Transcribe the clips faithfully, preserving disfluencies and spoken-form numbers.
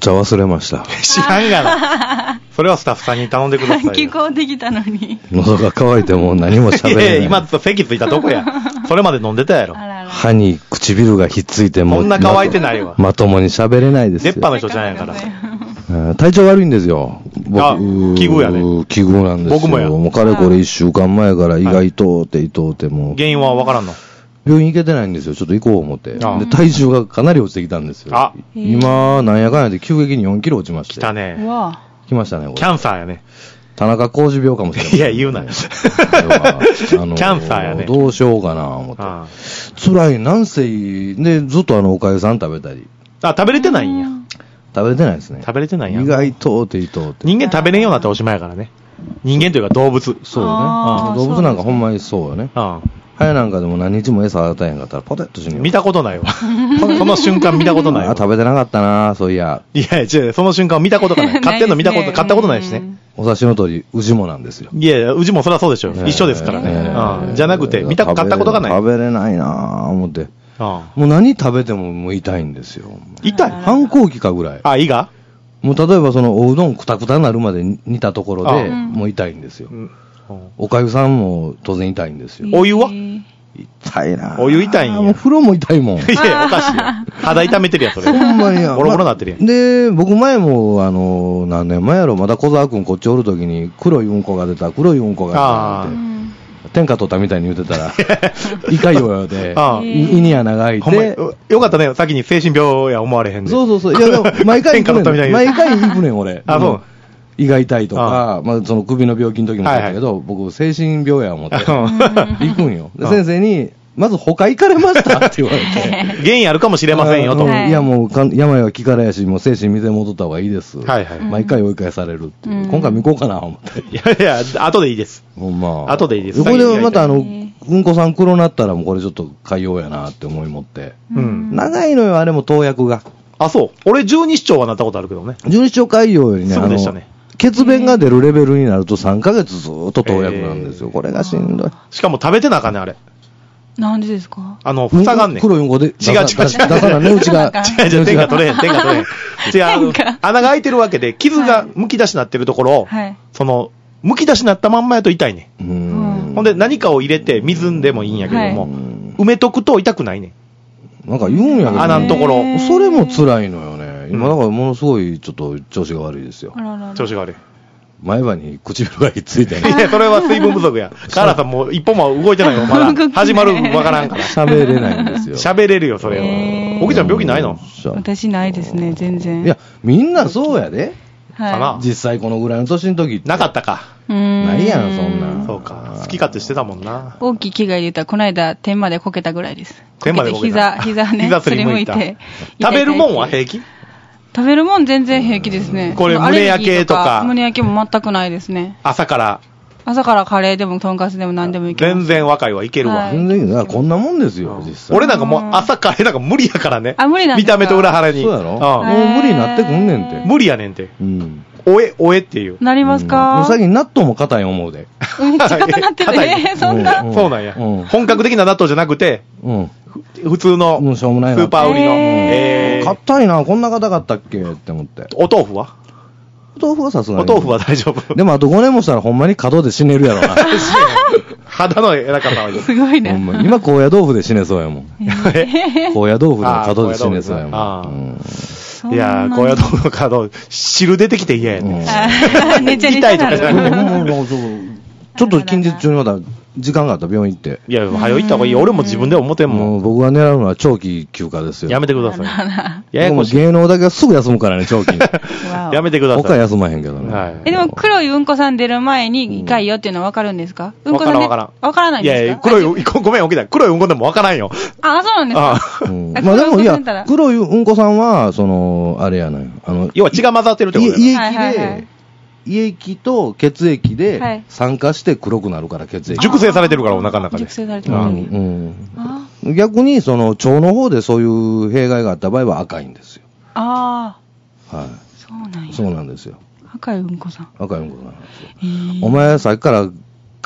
茶忘れました。 知らんがな。それはスタッフさんに頼んでくださいよ。 聞こえてきたのに。 喉が渇いてもう何も喋れない。 いやいや、今ずっと席ついたとこや。それまで飲んでたやろ。 あらら歯に唇がひっついてもそんな乾いてないわ。 まともに喋れないですよ。 出っ歯の人じゃないから。 うん体調悪いんですよ。僕、 あ奇遇やね。 奇遇なんですよ。 僕もや。 もうかれこれ一週間前から胃が痛うて痛うてもう。 原因はわからんの？ 病院行けてないんですよ。ちょっと行こう思って。で、 ああ体重がかなり落ちてきたんですよ。 あ今、なんやかんやで急激によんキロ落ちまして。 来たね。 うわ来ましたね、これ。 キャンサーやね。 田中浩二病かもしれない。 いや、言うなよ。 あのキャンサーやね。 どうしようかな、思って。 あ辛い、なんせ、で、ずっとあの、おかゆさん食べたり。 あ、食べれてないんや。 食べれてないですね。 食べれてないんや。 意外とって痛うて。 人間食べれんようになっておしまいやからね。人間というか動物。 そうね。 あー動物なんかほんまにそうよね。 うん。 ハエなんかでも何日も餌与えへんかったらポテッと死ぬよ。 見たことないわ。その瞬間見たことないわ。 あ、食べてなかったな、そういや。 いやいや、違う、その瞬間見たことがない。買ってんの見たこと、買ったことないしね。 お察しの通り、うちもなんですよ。 いやいや、うちもそりゃそうでしょ。 ね一緒ですからね。 ねうん。じゃなくて、見た、買ったことがない。 食べれないなぁ、思って。 うん。 もう何食べてももう痛いんですよ。 痛い。 反抗期かぐらい。 あ、胃がもう例えばそのおうどんくたくたになるまで煮たところで、 あもう痛いんですよ。 うんおかゆさんも当然痛いんですよ。 お湯は痛いなぁ。 お湯痛いんやもう風呂も痛いもん。 いや、おかしいよ。肌痛めてるやん、それ。 ほんまにや。 ボロボロなってるやん。 で、僕前も、あの、何年前やろ、まだ小沢くんこっちおるときに、黒いうんこが出た、黒いうんこが出たって、天下取ったみたいに言ってたら、いかよよで、 ああ胃に穴が開いほんまにて、 よかったね、先に精神病や思われへんで。 そうそうそう、いや、でも毎回行くねん。 天下取ったみたいに。 毎回行くねん、俺。 あそう胃が痛いとか、まあ、その首の病気の時もそうだけど、僕、精神病や思って、行くんよ。で、先生に、まず他行かれましたって言われて。 原因あるかもしれませんよと。 うんはいいやもうかん、病は気からやし、もう精神見て戻った方がいいです。 はい。 毎回追い返されるっていう。今回も行こうかな、思って。 いやいや、後でいいです。 ほんま。 後でいいです。 これでまたあの、うんこさん黒なったらもうこれちょっと海洋やなって思い持って。 うん。 長いのよ、あれも投薬が。 あ、そう。俺十二指腸はなったことあるけどね。 十二指腸海洋よりね、 そうでしたね。 血便が出るレベルになるとさんかげつずーっと投薬なんですよ。これがしんどい。 しかも食べてなあかんね、あれ。 なんでですか？ あの、塞がんねん。 黒いうんこで。 違う違う違う。 だから値打ちが。 違う違う、天が取れへん、天が取れへん。違う、あの穴が開いてるわけで、傷が剥き出しになってるところを、その、剥き出しになったまんまやと痛いねん。ほんで何かを入れて水んでもいいんやけども、埋めとくと痛くないねん。なんか言うんやけど。 穴のところ。 それも辛いのよね。今だからものすごいちょっと調子が悪いですよ。 調子が悪い。 前歯に唇がひっついてね。 いや、それは水分不足や。カーラさんもう一歩も動いてないよ、まだ。始まるわからんから。 喋れないんですよ。 喋れるよ、それは。おきちゃん病気ないの？ 私ないですね、全然。 いや、みんなそうやで。 はい。 かな。 実際このぐらいの年の時なかったか。 ないやん、そんな。 そうか。好き勝手してたもんな。 大きい危害で言ったら、この間、天までこけたぐらいです。 天までこけた。膝、膝ね。 膝すりむいた。食べるもんは平気？ 食べるもん全然平気ですね。 これ胸焼けとか。 胸焼けも全くないですね。 朝から。 朝からカレーでもとんかつでも何でもいける。 全然若いはいけるわ。 全然いいな。こんなもんですよ、実際。 俺なんかもう朝カレーなんか無理やからね。 あ、無理なん見た目と裏腹に。 そうやろ？もう無理になってくんねんて。 無理やねんて。 うん。 おえ、おえっていう。 なりますか？ 最近納豆も硬い思うで。 めっちゃ硬なってるね。そんな。 そうなんや。本格的な納豆じゃなくて、普通のスーパー売りの。 えー。硬いな、こんな硬かったっけって思って。 お豆腐はお豆腐はさすがに。 お豆腐は大丈夫。 でもあとごねんもしたらほんまに角で死ねるやろな。 肌の偉かったわよ。 すごいね。 今高野豆腐で死ねそうやもん。高野豆腐で角で死ねそうやもん。 いやー、高野豆腐の角、汁出てきて嫌やね。 めっちゃ痛いとかじゃなくて。 ちょっと近日中にまだ時間があったら病院行って。 いや、早行った方がいい。俺も自分で思ってんもん。 僕が狙うのは長期休暇ですよ。 やめてください。 ややこしい。芸能だけはすぐ休むからね、長期。 やめてください。 他は休まへんけどね。 え、でも黒いうんこさん出る前に痛いよっていうのは分かるんですか？うんこさんわからん。 わからないんですか？ いやいや、黒い、ごめん、起きた。黒いうんこでもわからんよ。 あ、そうなんですか？ まあでもいや、黒いうんこさんは、その、あれやね。あの、 要は血が混ざってるってこと胃液で、胃液と血液で酸化して黒くなるから、血液。 熟成されてるから、お腹の中で。 熟成されてる。 うん。逆に、その、腸の方でそういう弊害があった場合は赤いんですよ。 ああ。はい。 そうなんや。 そうなんですよ。 赤いうんこさん。 赤いうんこさんなんですよ。お前、さっきから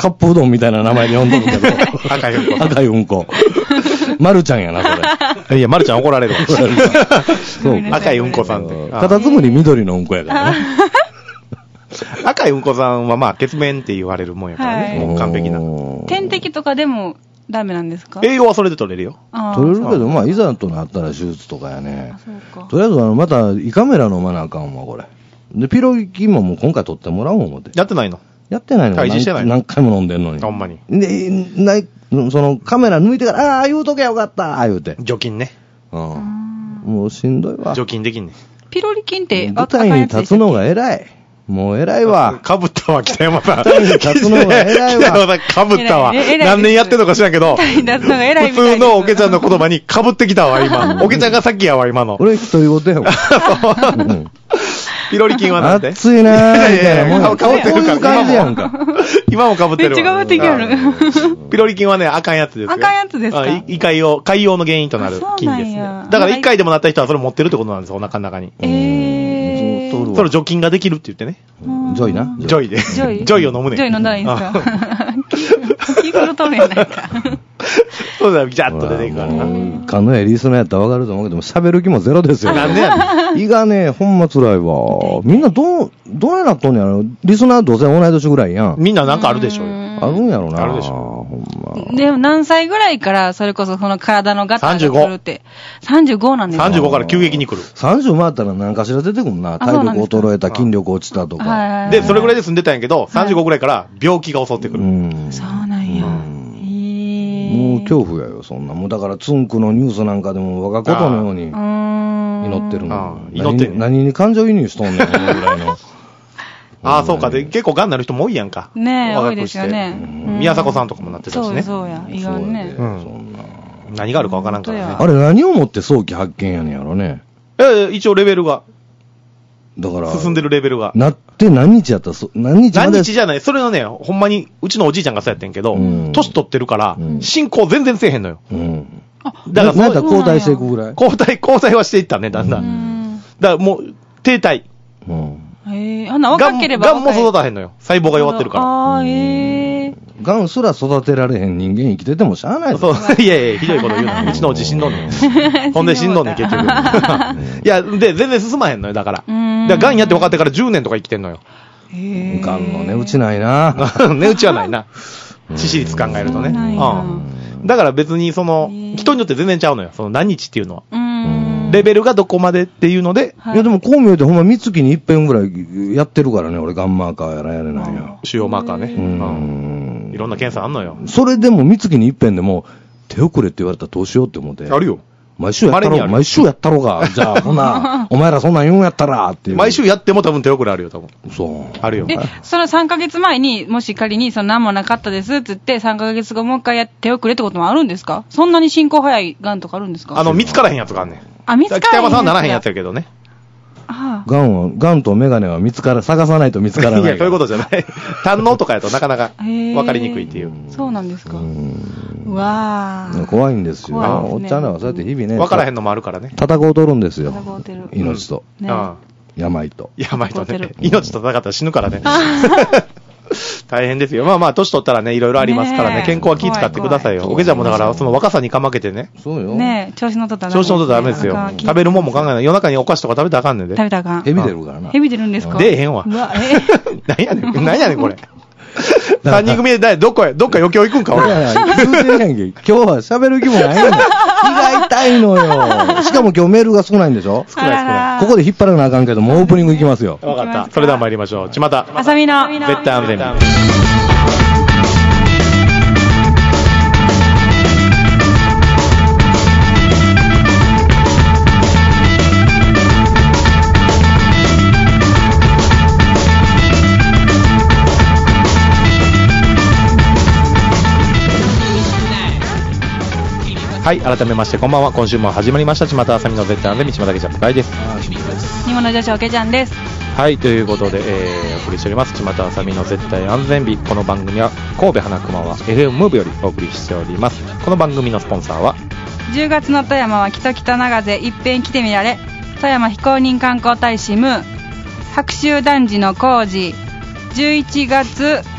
カップうどんみたいな名前で呼んどるけど。 赤いうんこ。 赤いうんこ。まるちゃんやな、それ。いや、まるちゃん怒られるわ。 そう。 赤いうんこさんって。 カタツムリ緑のうんこやからね。 赤いうんこさんはまあ、血便って言われるもんやからね。もう完璧な。 点滴とかでもダメなんですか？ 栄養はそれで取れるよ。 取れるけど、まあ、いざとなったら手術とかやね。とりあえず、あの、また胃カメラ飲まなあかんわ、これ。で、ピロリ菌ももう今回取ってもらおう思って。 やってないの？ やってないの。 開示してないの？ 何回も飲んでんのに。 ほんまに。 で、ない、そのカメラ抜いてから、ああ、言うとけよかった、言うて。 除菌ね。 うん。もうしんどいわ。 除菌できんね。 ピロリ菌って舞台に立つのが偉い。もう偉いわ。 かぶったわ、北山さん。 舞台に立つのが偉いわ。 北山さん、かぶったわ。何年やってんのか知らんけど、普通のおけちゃんの言葉にかぶってきたわ、今。おけちゃんがさっきやわ、今の。 俺一人言うてよ。 ピロリ菌はなんて熱いなーみたいな。 もうかぶってるから。 感じやんか。 今もかぶってるわ。 めっちゃかぶってきやる。 ピロリ菌はね、あかんやつですよ。 あかんやつですか？ 胃潰瘍、潰瘍の原因となる菌ですね。だから一回でもなった人はそれ持ってるってことなんですよ、お腹の中に。 えー。 それ除菌ができるって言ってね。 ジョイな。 ジョイで。ジョイ。ジョイを飲むね。 ジョイ飲んだらいいんですか？キーフルトルやないか。 そうだよ、ジャッと出ていくからな。 勘のええリスナーやったらわかると思うけども、喋る気もゼロですよ。 なんでやねん。胃がね、ほんま辛いわ。みんなどう、どうやなっとんねやろ。リスナーどうせ同い年ぐらいやん。 みんななんかあるでしょうよ。 あるんやろな。 あるでしょ。 ほんま。 でも何歳ぐらいからそれこそその体のガタが来るって。さんじゅうごなんですか？ さんじゅうごから急激に来る。 さんじゅう回ったら何かしら出てくるな。体力衰えた、筋力落ちたとか。 で、それぐらいで済んでたんやけど、さんじゅうごぐらいから病気が襲ってくる。 そうなんや。 もう恐怖やよ、そんな。もうだからツンクのニュースなんかでも我がことのように祈ってるの。 祈ってる。 何に感情移入しとんねん、このぐらいの。 ああ、そうか。で、結構ガンなる人も多いやんか。 ねえ、多いですよね。 宮迫さんとかもなってたしね。 そうそうや、意外ね。 何があるかわからんからね。 あれ何をもって早期発見やねんやろね。 え、一応レベルが。 だから。 進んでるレベルが。 なって何日やったら、何日何日じゃない。それのね、ほんまに、うちのおじいちゃんがそうやってんけど、年取ってるから、進行全然せえへんのよ。 だから、なんか交代していくぐらい。 交代、交代はしていったね、だんだん。だからもう、停滞。 へえ、あんな若ければガンも育たへんのよ。細胞が弱ってるから。 ああ、へえ。 ガンすら育てられへん人間生きててもしゃあない。 そう、いやいや、ひどいこと言うな。うちのおじ死んどんねん。ほんで死んどんねん、結局。いや、で、全然進まへんのよ、だから。だからガンやって分かってからじゅうねんとか生きてんのよ。 へえ。 ガンの値打ちないな。 値打ちはないな。致死率考えるとね。うん。だから別に、その、人によって全然ちゃうのよ。その何日っていうのは。レベルがどこまでっていうので。 いやでもこう見えてほんま三月に一遍ぐらいやってるからね、俺ガンマーカーやらやれないよ。 腫瘍マーカーね。うん。いろんな検査あんのよ。 それでも三月に一遍でも、手遅れって言われたらどうしようって思って。 あるよ。 毎週やったろ、毎週やったろが。じゃあ、ほな、お前らそんなん言うんやったら、っていう。 毎週やっても多分手遅れあるよ、多分。 そう。 あるよ。 で、そのさんかげつまえに、もし仮に、その何もなかったですって言って、さんかげつごもう一回やって手遅れってこともあるんですか？そんなに進行早いガンとかあるんですか？ あの、見つからへんやつがあんねん。 あ、見つからへん。 北山さんはならへんやつやけどね。 ガンは、ガンとメガネは見つから、探さないと見つからない。 いや、そういうことじゃない。胆のとかやとなかなか分かりにくいっていう。 そうなんですか。うわー。 怖いんですよ。おっちゃんらはそうやって日々ね。 分からへんのもあるからね。 戦うとるんですよ。 戦うてる。 命と。病と。 病とね。命と戦ったら死ぬからね。大変ですよ。まあまあ、年取ったらね、いろいろありますからね、健康は気使ってくださいよ。おけちゃんもだから、その若さにかまけてね。 そうよ。 ねえ、調子乗っとったら調子乗っとったらダメですよ。食べるもんも考えない。夜中にお菓子とか食べたらあかんねんで。 食べたらあかん。 ヘビ出るからな。 ヘビ出るんですか？ 出えへんわ。 うわ、え何やねん、何やねん、これ。三人組で、どっかへ、どっか余興行くんか、俺。 いやいや、言うてんやんけ。今日は喋る気もないんだ。胃が痛いのよ。しかも今日メールが少ないんでしょ？ 少ない少ない。 ここで引っ張らなあかんけど、もうオープニング行きますよ。 わかった。それでは参りましょう。ちまた。 あさみの。 絶対安全に。はい、改めましてこんばんは。今週も始まりましたちまたあさみの絶対安全道まだけちゃん深いです。 煮物女子おけちゃんです。 はい、ということで、えー、お送りしておりますちまたあさみの絶対安全日。この番組は神戸花熊は エフエム ムーブよりお送りしております。この番組のスポンサーはじゅうがつの富山はきときと長瀬いっぺん来てみられ、富山非公認観光大使ムー白州男児の工事じゅういちがつ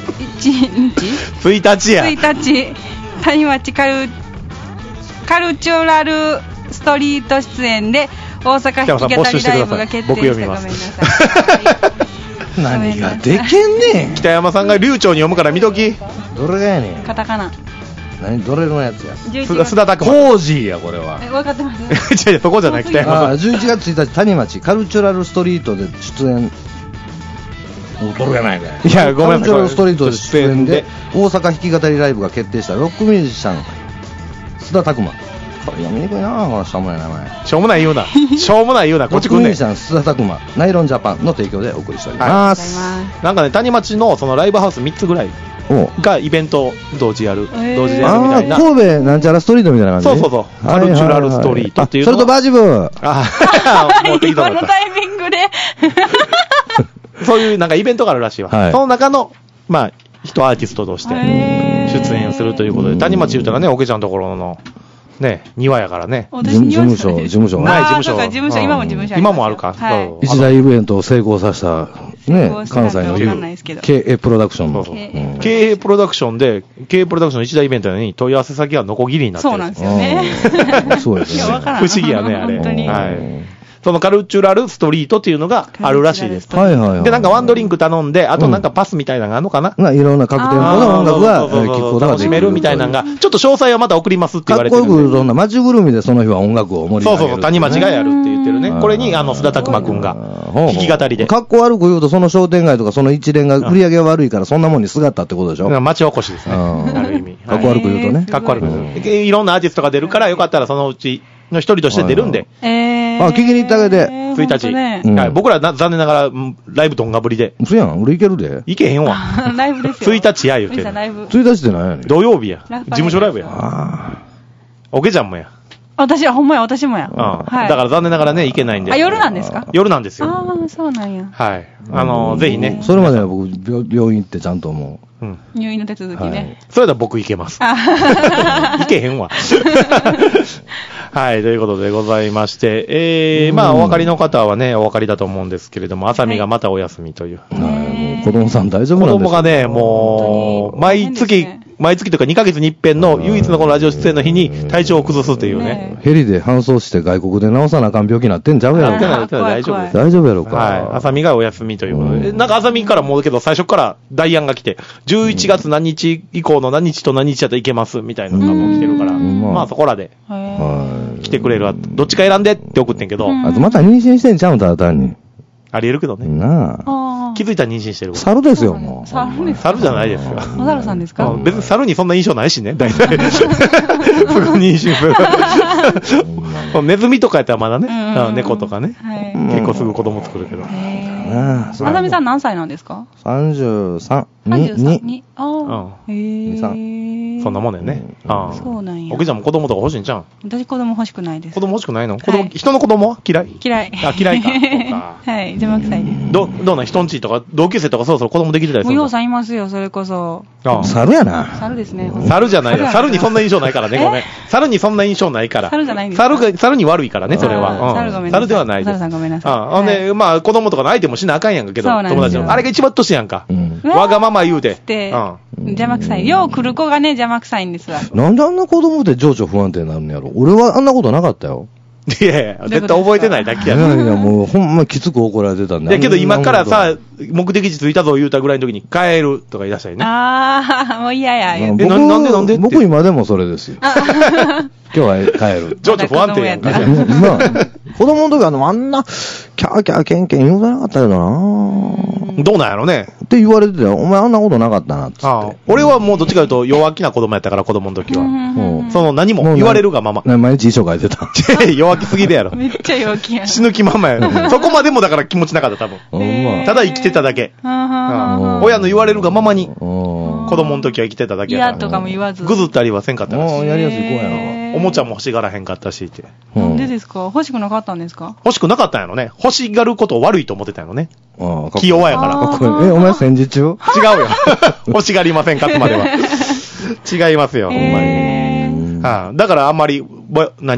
いちにちついたちや。 ついたち、谷町カル、カルチュラルストリート出演で、大阪弾き語りライブが決定した。ごめんなさい。何がでけんねん。 北山さんが流暢に読むから見とき。 どれがやねん。 カタカナ。 何どれのやつや。 須田拓コージーやこれは。 え、分かってます。 違うそこじゃなくて。 ああ、じゅういちがつついたち谷町カルチュラルストリートで出演。どれやないかい。 いやごめんなさい。 カルチュラルストリートで出演で大阪弾き語りライブが決定したロックミュージシャン須田拓磨。これ読みにくいなこのしょうもない名前。 しょうもない言うな。しょうもない言うな。こっち来んねん。 ロックミュージシャン須田拓磨ナイロンジャパンの提供でお送りしております。 なんかね谷町のそのライブハウスみっつぐらいがイベント同時やる、同時でやるみたいな。 神戸なんちゃらストリートみたいな感じ。 そうそうそう。カルチュラルストリートっていうの。 それとバージブ。 あ、もう適当だった。 このタイミングで。 そういうなんかイベントがあるらしいわ。その中のまあ一アーティストとして出演するということで、谷町言うたらね、おけちゃんのところのね、庭やからね。 事務所、事務所。 ない事務所。 事務所、今も事務所。 今もあるか。 一大イベントを成功させた、ね、関西の ケーエー プロダクションの。 ケーエー プロダクションで、ケーエー プロダクションの一大イベントなのに、問い合わせ先はノコギリになってる。 そうなんですよね。 そうですね。 不思議やね、あれ。 本当に。 はい。そのカルチュラルストリートっていうのがあるらしいです。 はいはいはい。 で、なんかワンドリンク頼んで、あとなんかパスみたいなのがあるのかな、 うん、いろんな各店舗の音楽が聞くことができる。 楽しめるみたいなのが、ちょっと詳細はまた送りますって言われてるんで。 かっこよく、そんな街ぐるみでその日は音楽を盛り上げる、ね。 そうそうそう、谷町がやるって言ってるね。これに、あの、須田拓磨くんが、弾き語りで。 かっこ悪く言うと、その商店街とかその一連が売り上げが悪いから、そんなもんにすがったってことでしょ。 町おこしですね。ある意味。 かっこ悪く言うとね。 かっこ悪く言うと。いろんなアーティストが出るから、よかったらそのうちの一人として出るんで。 えー。 あ、聞きに行ってあげて。 ついたち。はい。僕ら残念ながら、ライブどんがぶりで。 そうやん。俺行けるで。 行けへんわ。 ライブですよ。 ついたちや言うて。 ついたちって何やねん。 土曜日や。事務所ライブや。おけちゃんもや。 私はほんまや、私もや。 はい。だから残念ながらね、行けないんで。 あ、夜なんですか？ 夜なんですよ。 ああ、そうなんや。 はい。あの、ぜひね。 それまでは僕、病院行ってちゃんと思う。 うん。 入院の手続きね。 それだ僕行けます。行けへんわ。はい、ということでございまして、えー、まあ、お分かりの方はね、お分かりだと思うんですけれども、あさみがまたお休みという。 はい、子供さん大丈夫なんですか？ 子供がね、もう、毎月、毎月というかにかげつに一遍の唯一のこのラジオ出演の日に体調を崩すというね。 ヘリで搬送して外国で治さなあかん病気になってんちゃうやろか。 大丈夫です。 大丈夫やろか。 はい。あさみがお休みということで。なんかあさみからもうけど最初から代案が来て、じゅういちがつ何日以降の何日と何日やったらいけますみたいなのがもう来てるから、まあそこらで来てくれる。どっちか選んでって送ってんけど。 あとまた妊娠してんちゃうんただ単に。 ありえるけどね。 なあ。 気づいたら妊娠してる。 猿ですよ、もう。 猿です。 猿じゃないですよ。 お猿さんですか？ 別に猿にそんな印象ないしね、大体。すぐ妊娠する。ネズミとかやったらまだね、猫とかね。結構すぐ子供作るけど。 あさみさん何歳なんですか？ さんじゅうさん。 に。ああ。へぇそんなもんだよね。ああ。 そうなんや。 おけちゃんも子供とか欲しいんちゃう？ 私子供欲しくないです。 子供欲しくないの？子供、人の子供嫌い？ 嫌い。 あ、嫌いか。 はい、邪魔くさいです。 ど、どうなん人んちとか、同級生とかそろそろ子供できてたりするの？ もうようさんいますよ、それこそ。 猿やな。 猿ですね。 猿じゃないよ。猿にそんな印象ないからね、ごめん。猿にそんな印象ないから。 猿じゃないんですか？ 猿が、猿に悪いからね、それは。 猿ごめんなさい。 猿ではないです。 猿さんごめんなさい。 あ、ほんで、まあ、子供とかの相手もしなあかんやんかけど、友達の。あれが一番年やんか。わがまま言うて。 邪魔くさい。よう来る子がね、邪魔くさいんですわ。 なんであんな子供って情緒不安定になるんやろ？俺はあんなことなかったよ。 いやいや、絶対覚えてないだけやね。いやいや、もうほんまきつく怒られてたんだ。いやけど今からさ、目的地着いたぞ言うたぐらいの時に帰るとか言い出したりね。 ああ、もう嫌や。 え、な、なんでなんでって。 僕今でもそれですよ。今日は帰る。 情緒不安定やんか。 まあ、子供の時はあんな、キャーキャーケンケン言うてなかったけどなどうなんやろね。 って言われてたよ。お前あんなことなかったなって。 ああ俺はもうどっちかというと弱気な子供やったから、子供の時は。その何も言われるがまま。 毎日遺書書いてた。 弱気すぎるやろ。 めっちゃ弱気やん。 死ぬ気ままや。そこまでもだから気持ちなかった多分。ただ生きてただけ。親の言われるがままに。子供の時は生きてただけやから。 嫌とかも言わず。 ぐずったりはせんかったらしい。 やりやすい子やな。 おもちゃも欲しがらへんかったしって。 なんでですか？欲しくなかったんですか？ 欲しくなかったんやろね。欲しがることを悪いと思ってたんやろね。気弱やから。 かっこいい。え、お前戦時中？違うよ。 欲しがりませんかつまでは。違いますよ、ほんまに。だからあんまり、何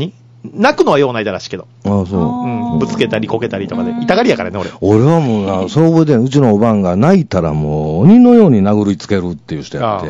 泣くのはようないだらしいけど。 ああ、そう。 うん。ぶつけたりこけたりとかで。痛がりやからね、俺。 俺はもうな、そう覚えてん、うちのおばんが泣いたらもう、鬼のように殴りつけるっていう人やって。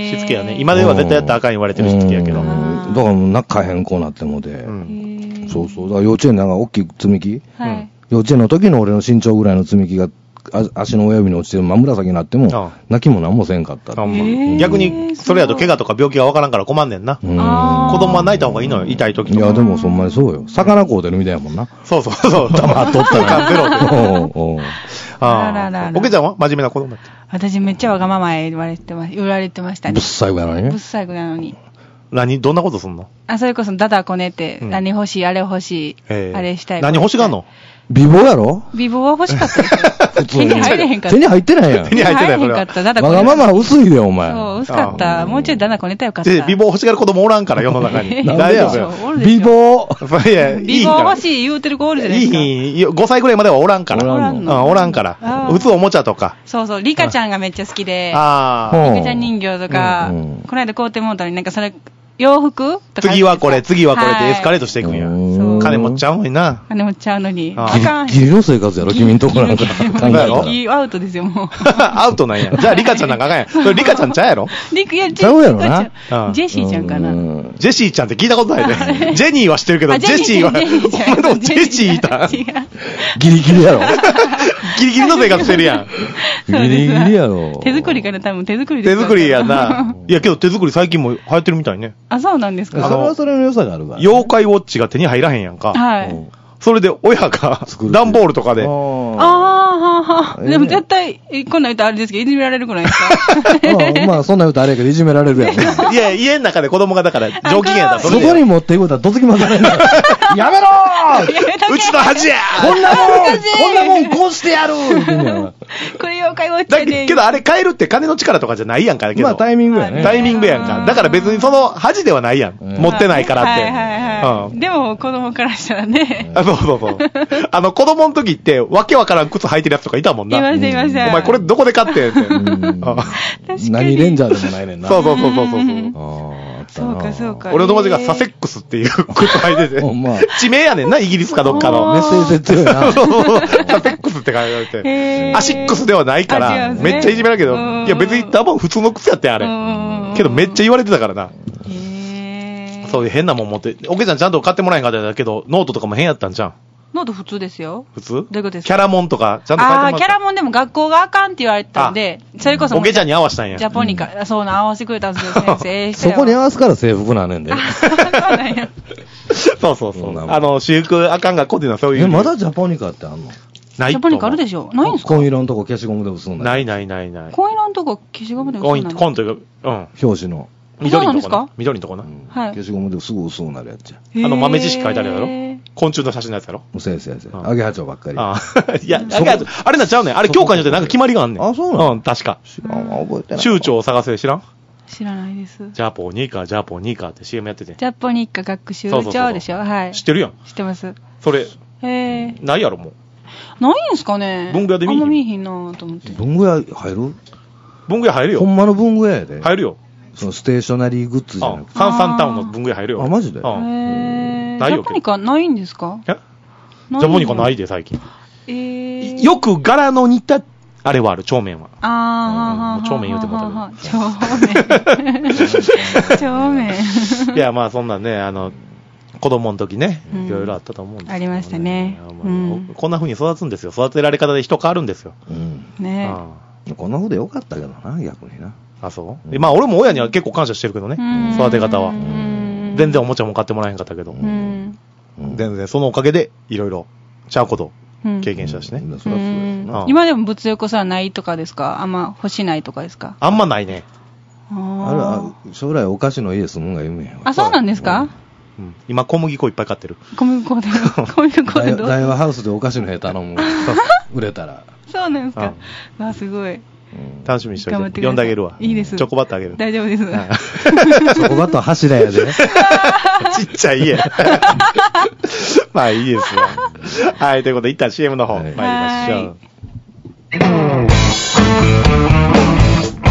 しつけやね。今では絶対やったらあかん言われてるしつけやけど。だからもう泣かへんこうなってもで。そうそう。だから幼稚園なんか大きい積み木。はい。幼稚園の時の俺の身長ぐらいの積み木が、足の親指に落ちてる真紫になっても、泣きも何もせんかった。 逆に、それやと怪我とか病気がわからんから困んねんな。子供は泣いた方がいいのよ、痛い時とか。 いや、でもそんなにそうよ。魚こうてるみたいやもんな。 そうそうそう。 黙っとったら。 ゼロで。ああ。おけちゃんは真面目な子供だった。 私めっちゃわがまま言われてま、言われてましたね。 ぶっさいぐらいなのにぶっさいぐらいなのに。 何、どんなことすんの？ あ、それこそダダこねて、何欲しい、あれ欲しい、あれしたい。 何欲しがんの？ 美貌やろ？ 美貌は欲しかったですよ。手に入れへんかった。 手に入ってないやん。 手に入ってないへんかった。ダダこね。わがまま薄いで、お前。 そう、薄かった。もうちょいダダこねたよかった。 美貌欲しがる子供おらんから、世の中に。 大丈夫よ。美貌。 いや、 美貌欲しい言うてる子おるじゃないですか。 いい、ごさいぐらいまではおらんから。おらんの。おらんから。普通おもちゃとか。 そうそう、リカちゃんがめっちゃ好きで。 ああ。リカちゃん人形とか、この間買うてもうたのになんかそれ、洋服とか。 次はこれ、次はこれってエスカレートしていくんや。金持っちゃうのにな。 金持っちゃうのに。 ギリの生活やろ、君んとこなんか。 ギリアウトですよ、もう。 アウトなんや。じゃあ、リカちゃんなんかあかんやん。それリカちゃんちゃうやろ？ リカ、いや、 ちゃうやろな。 ジェシーちゃんかな。 ジェシーちゃんって聞いたことないね。ジェニーは知ってるけど、ジェシーは、お前のジェシーいた。 ギリギリやろ。 ギリギリの生活してるやん。 ギリギリやろ。 手作りかな、多分手作りです。 手作りやな。いや、けど手作り最近も流行ってるみたいね。 あ、そうなんですか。 それはそれの良さがあるから。 妖怪ウォッチが手に入らへんやんか。 はい。 それで親が段ボールとかで。ああ、はは。でも絶対、こんなん言うとあれですけど、いじめられるくないですか？まあ、そんなん言うとあれやけど、いじめられるやん。いや、家の中で子供がだから上機嫌だった。 そこに持っていくことはどつきまされんの。やめろーうちの恥やこんなもんこんなもんこうしてやるこれ妖怪ウォッチやね。 だけどあれ変えるって金の力とかじゃないやんか。 まあタイミングやね。 タイミングやんか。だから別にその恥ではないやん。持ってないからって。 はいはいはい。でも子供からしたらね。 そうそうそう。あの子供の時って、わけわからん靴履いてるやつとかいたもんな。 いましたいました。 お前これどこで買ってって。 何レンジャーでもないねんな。 そうそうそうそうそう。 そうかそうか。 俺の友達がサセックスっていう靴履いてて。地名やねんな、イギリスかどっかの。 メッセージ絶対な。 サセックスって書いてあて。アシックスではないから、めっちゃいじめられるけど、いや別に多分普通の靴やってあれ。けどめっちゃ言われてたからな。そういう変なもん持って。おけちゃんちゃんと買ってもらえんかったんだけど、ノートとかも変やったんじゃん。 ノート普通ですよ。 普通？ どういうことですか？ キャラモンとか、ちゃんと書いてもらった。 ああ、キャラモンでも学校があかんって言われてたんで、それこそ。 おけちゃんに合わしたんや。 ジャポニカ、そうな、合わせてくれたんですよ、先生。 そこに合わすから制服なんねんで。 そうなんや。 そうそうそう。あの、私服あかん学校っていうのはそういう。 え、まだジャポニカってあんの？ ない。 ジャポニカあるでしょ？ないんですか？ 紺色のとこ消しゴムで薄んないないないない。 紺色のとこ消しゴムで薄んない。 紺というか、うん。 表紙の。 緑のとこな。緑のとこな。 はい。 消しゴムですぐ薄くなるやつや。 あの豆知識書いてあるやろ？昆虫の写真のやつやろ？ 先生やつや。アゲハチョウばっかり。 ああ。いや、アゲハチョウ、あれなっちゃうねん。あれ教科によってなんか決まりがあんねん。 あ、そうなの？ うん、確か。 知らんわ、覚えてない。 州長を探せ、知らん？ 知らないです。 ジャポニーカ、ジャポニーカって シーエム やってて。 ジャポニカ学習長でしょ？はい。 知ってるやん。 知ってます。 それ。 へえ。 ないやろ、もう。ないんすかね？ 文具屋で見ひん。 あんま見ひんなと思って。 文具屋入る？ 文具屋入るよ。 ほんまの文具屋やで。 入るよ。 そのステーショナリーグッズじゃなくて。 カンサンタウンの文具屋入るよ。 あ、マジで？ へぇー。ジャポニカないんですか？ え？ジャポニカないで、最近。 えー。 よく柄の似た、あれはある、帳面は。 ああ。帳面言うてもらったけど。帳面。帳面。 いや、まあそんなね、あの、子供の時ね、いろいろあったと思うんですけど、 ありましたね。 こんな風に育つんですよ。育てられ方で人変わるんですよ。 ねえ。こんな風でよかったけどな、逆にな。 あ、そう？まあ俺も親には結構感謝してるけどね、育て方は。全然おもちゃも買ってもらえへんかったけど。全然そのおかげでいろいろちゃうこと経験したしね。 今でも物欲さないとかですか？あんま欲しないとかですか？ あんまないね。 あれ、将来お菓子の家住むんが夢や。 あ、そうなんですか？ うん、今小麦粉いっぱい買ってる。 小麦粉で、小麦粉でどう？ 大和ハウスでお菓子の部屋頼む。売れたら。 そうなんですか？あ、すごい。 楽しみにしておいて。呼んであげるわ。 いいです。 チョコバットあげる。 大丈夫です。 チョコバットは柱やで。 ちっちゃい家。まあいいですよ。はい、ということで一旦 シーエム の方参りましょう。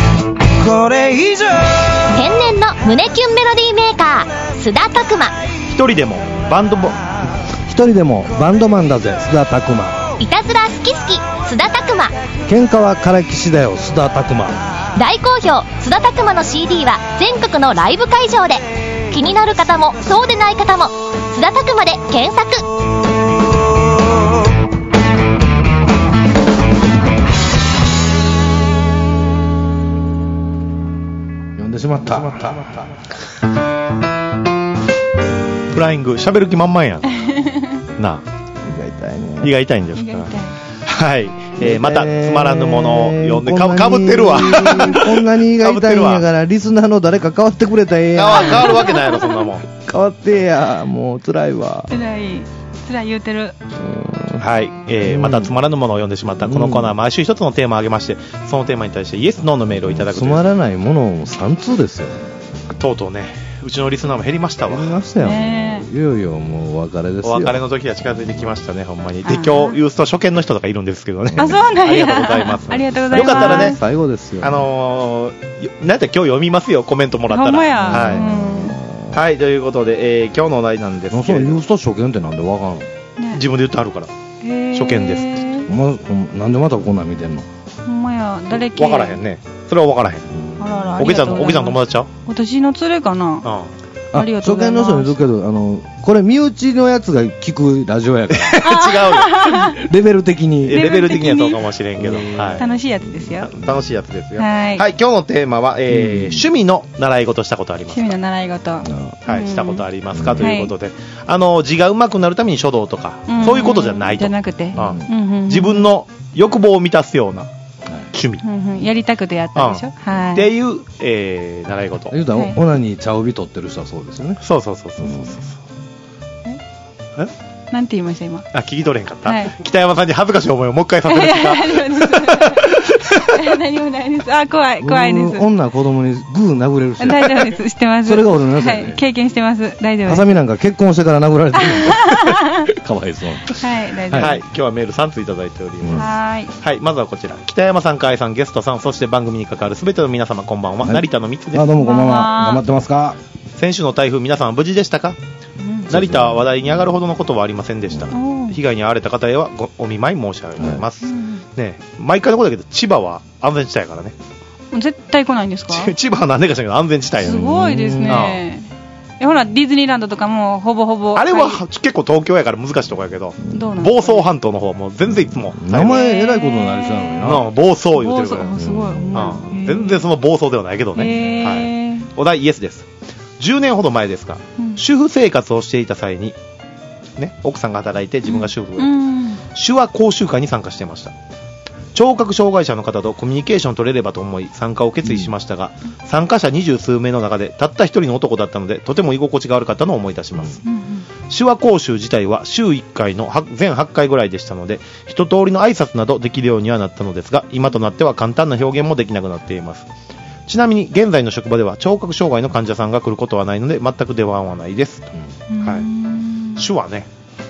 これ以上天然の胸キュンメロディーメーカー須田拓磨。 一人でもバンドも一人でもバンドマンだぜ須田拓磨。 いたずら好き好き須田拓磨。 喧嘩はからきしだよ須田拓磨。 大好評須田拓磨の シーディー は全国のライブ会場で。気になる方もそうでない方も須田拓磨で検索。 読んでしまった。 フライング喋る気満々やんなあ。 胃が痛いね。 胃が痛いんですか。はい、えー、またつまらぬものを読んでか, かぶってるわこんなに胃が痛いんやからリスナーの誰か変わってくれたらええやん。 変わるわけないやろそんなもん。 変わってや、もう辛いわ。 辛い辛い言うてる。 はい、えー、またつまらぬものを読んでしまったこのコーナー、毎週一つのテーマを挙げまして、そのテーマに対してイエスノーのメールをいただくという。 つまらないものをさん通ですよ。 とうとうね、うちのリスナーも減りましたわ。 減りましたよ、ね、いよいよもうお別れですよ。 お別れの時が近づいてきましたね、ほんまに。で、今日ユースト初見の人とかいるんですけどね。 あ、そうなんや。 ありがとうございます。 ありがとうございます。 よかったらね、 最後ですよ。 あのー、なんて今日読みますよ、コメントもらったら。 ほんまや。 はい。うん、はい、ということで、えー、今日のお題なんですけど。 そう、ユースト初見ってなんでわかんの、ね、 自分で言ってあるから。初見ですって。 ま、なんでまたこんなん見てんの。 ほんまや、誰系。 わからへんね。それはわからへん。 あらら。 おけちゃんの、おけちゃんの友達ちゃう？ 私の連れかな。うん。 ありがとうございます。初見の人に言うけど、あのこれ身内のやつが聞くラジオやから違うよレベル的にレベル的にはそうかもしれんけど、 はい、楽しいやつですよ。 楽しいやつですよ。 はい、 はい、今日のテーマは、えー、趣味の習い事したことありますか。 趣味の習い事、 はい、したことありますか、うん、ということで、はい、あの字が上手くなるために書道とか、うん、そういうことじゃないと。 じゃなくて、うんうん、 自分の欲望を満たすような趣味、 うんうん、やりたくてやったでしょ、うん、はい、 っていう、えー、習い事。 言うたら、はい、オナに茶帯取ってる人はそうですよね。 そうそうそうそうそうそう、 うん、ええなんて言いました今。 あ、聞き取れへんかった、はい、北山さんに恥ずかしい思いをもう一回させるんですか。 何もないです。あ、怖い怖いです。 女子供にグー殴れる人。 大丈夫です。知ってます。 それが俺のやつやね、 はい、経験してます。大丈夫です。 ハサミなんか結婚してから殴られてるかわいそう。 はい、大丈夫です。 はい、今日はメールさんついただいております。 はい。 はい、まずはこちら、北山さん、河合さん、ゲストさん、そして番組に関わるすべての皆様、こんばんは、はい、成田のみつです。 あ、どうもこんばんは。頑張ってますか。 先週の台風、皆さん無事でしたか。うん、成田は話題に上がるほどのことはありませんでした。被害に遭われた方へはごお見舞い申し上げます、はい、ね、毎回のことだけど千葉は安全地帯やからね。 絶対来ないんですか。 千葉は何でかしらけど安全地帯やね。 すごいですね。え、ほらディズニーランドとかもほぼほぼあれは結構東京やから難しいとこやけど、どうなん房総半島の方はもう全然いつも名前えらいことになりそうなのにな、 うん、房総言うてるから、 すごい、うん、 全然その房総ではないけどね、はい、お題イエスです。じゅうねんほど前ですが、うん、主婦生活をしていた際に、ね、奥さんが働いて自分が主婦をやって、うん、手話講習会に参加していました。聴覚障害者の方とコミュニケーション取れればと思い参加を決意しましたが、うん、参加者二十数名の中でたった一人の男だったのでとても居心地が悪かったのを思い出します、うんうん、手話講習自体は週いっかいの全はちかいぐらいでしたので一通りの挨拶などできるようにはなったのですが、今となっては簡単な表現もできなくなっています。ちなみに現在の職場では聴覚障害の患者さんが来ることはないので全く出番はないです、はい、手話ね、うん、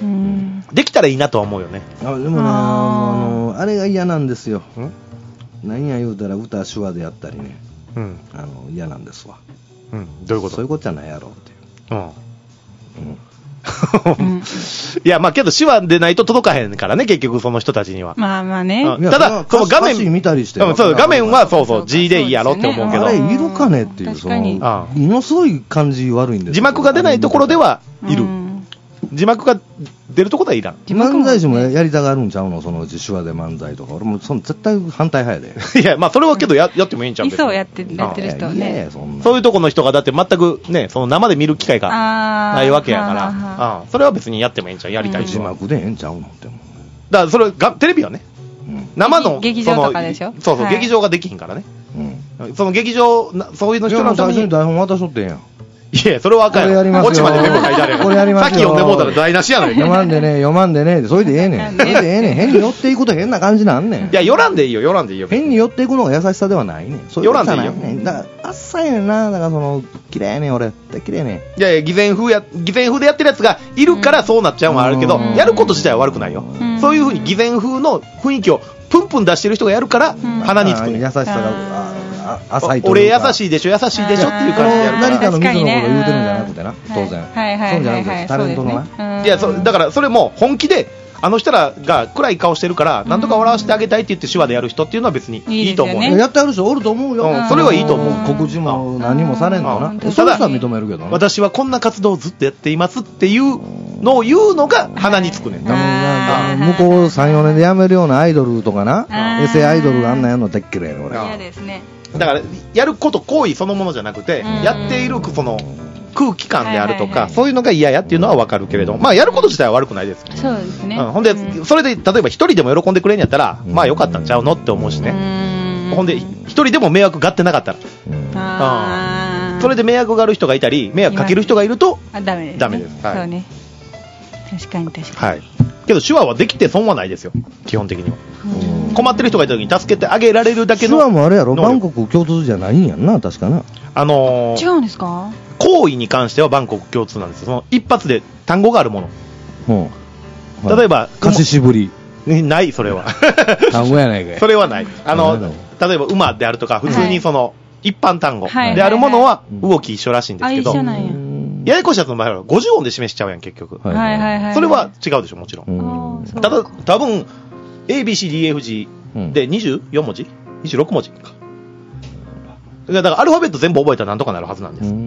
できたらいいなとは思うよね。 あ、でもね、あのあれが嫌なんですよ。ん何や言うたら歌手話でやったりね、うん、あの嫌なんですわ、 うん、どういうこと。 そういうことじゃないやろうっていう、 うんうん、いやまあけど手話でないと届かへんからね結局その人たちには。 まあまあね、 うん、ただその画面見たりして、 うん、そう画面はそうそう G でいいやろって思うけど、 あれいるかねっていう、そのものすごい感じ悪いんですよ。 字幕が出ないところではいる、うん、字幕が出るところはいらん。 漫才師もやりたがるんちゃうの、そのうち手話で漫才とか。俺もその絶対反対派やで。 いやまあそれはけど や, やってもいいんちゃう。 いそうやってやってる人はね。いやいやそんなそういうところの人がだって全くねその生で見る機会がないわけやから、ああそれは別にやってもいいんちゃう。やりたい人は。 字幕でええんちゃうのっても。 だからそれがテレビはね、うん、生の劇場とかでしょ。 そうそう、はい、劇場ができひんからね、うん、その劇場そういうの人のために最初に台本渡しとってんやん。 いやそれはあかんやん。こっちまでメモ書いてあるやん。 これやりますよ。 さっき読んでもうたら台無しやないか。 読まんでね読まんでねそれでええねん。それでええねん。変に寄っていくと変な感じなんねん。 いや寄らんでいいよ寄らんでいいよ。 変に寄っていくのが優しさではないねん。 寄らんでいいよ。 だからあっさいねんな。だからその綺麗ねん俺綺麗ねん。いやいや偽善風や偽善風でやってるやつがいるからそうなっちゃうのはあるけど、やること自体は悪くないよ。そういう風に偽善風の雰囲気をプンプン出してる人がやるから鼻につくねん。 優しさがあ浅いというか、 俺優しいでしょ優しいでしょっていう感じでやるから、 成田の水野のこと言うてるんじゃなくてな、当然、 はいはいはいはい、 そうじゃなくてタレントのな、 いやそだからそれも本気であの人らが暗い顔してるからなんとか笑わせてあげたいって言って手話でやる人っていうのは別にいいと思う、 いいですよね、 やってある人おると思うよ、 うん、それはいいと思う、 告知も何もされんのな、 うん、 その人は認めるけどな、 私はこんな活動をずっとやっていますっていうのを言うのが鼻につくねん、 だから向こうさん、よねんで辞めるようなアイドルとかな、エセアイドルがあんなやんのでっけれん俺。 嫌ですね。 だからやること行為そのものじゃなくて、やっているその空気感であるとか、はいはいはい、そういうのが嫌やっていうのは分かるけれど、まあやること自体は悪くないです。 そうですね。 うん、ほんで、うん、それで例えば一人でも喜んでくれんやったら、うん、まあよかったんちゃうのって思うしね。うん、ほんで一人でも迷惑がってなかったら、うん、それで迷惑がある人がいたり迷惑かける人がいるとダメです、ね。 ダメです。はい、 そうね。確かに確かに。 はい。けど手話はできて損はないですよ。基本的には。困ってる人がいた時に助けてあげられるだけの。 手話もあれやろ。バンコク共通じゃないんやんな、確かな。 あのー、 違うんですか？ 行為に関してはバンコク共通なんですよ。その一発で単語があるもの。うん、例えば貸し渋り。 ないそれは。 単語やないかい。 それはない。あの例えば馬であるとか普通にその、はい、一般単語であるものは動き一緒らしいんですけど。 あ、一緒なんや。 ややこしいやつの場合はごじゅう音で示しちゃうやん結局。 はいはいはい。 それは違うでしょもちろん。んただ多分 エービーシーディーエフジー でにじゅうよん文字 ?にじゅうろく文字か。だからアルファベット全部覚えたらなんとかなるはずなんです。うん。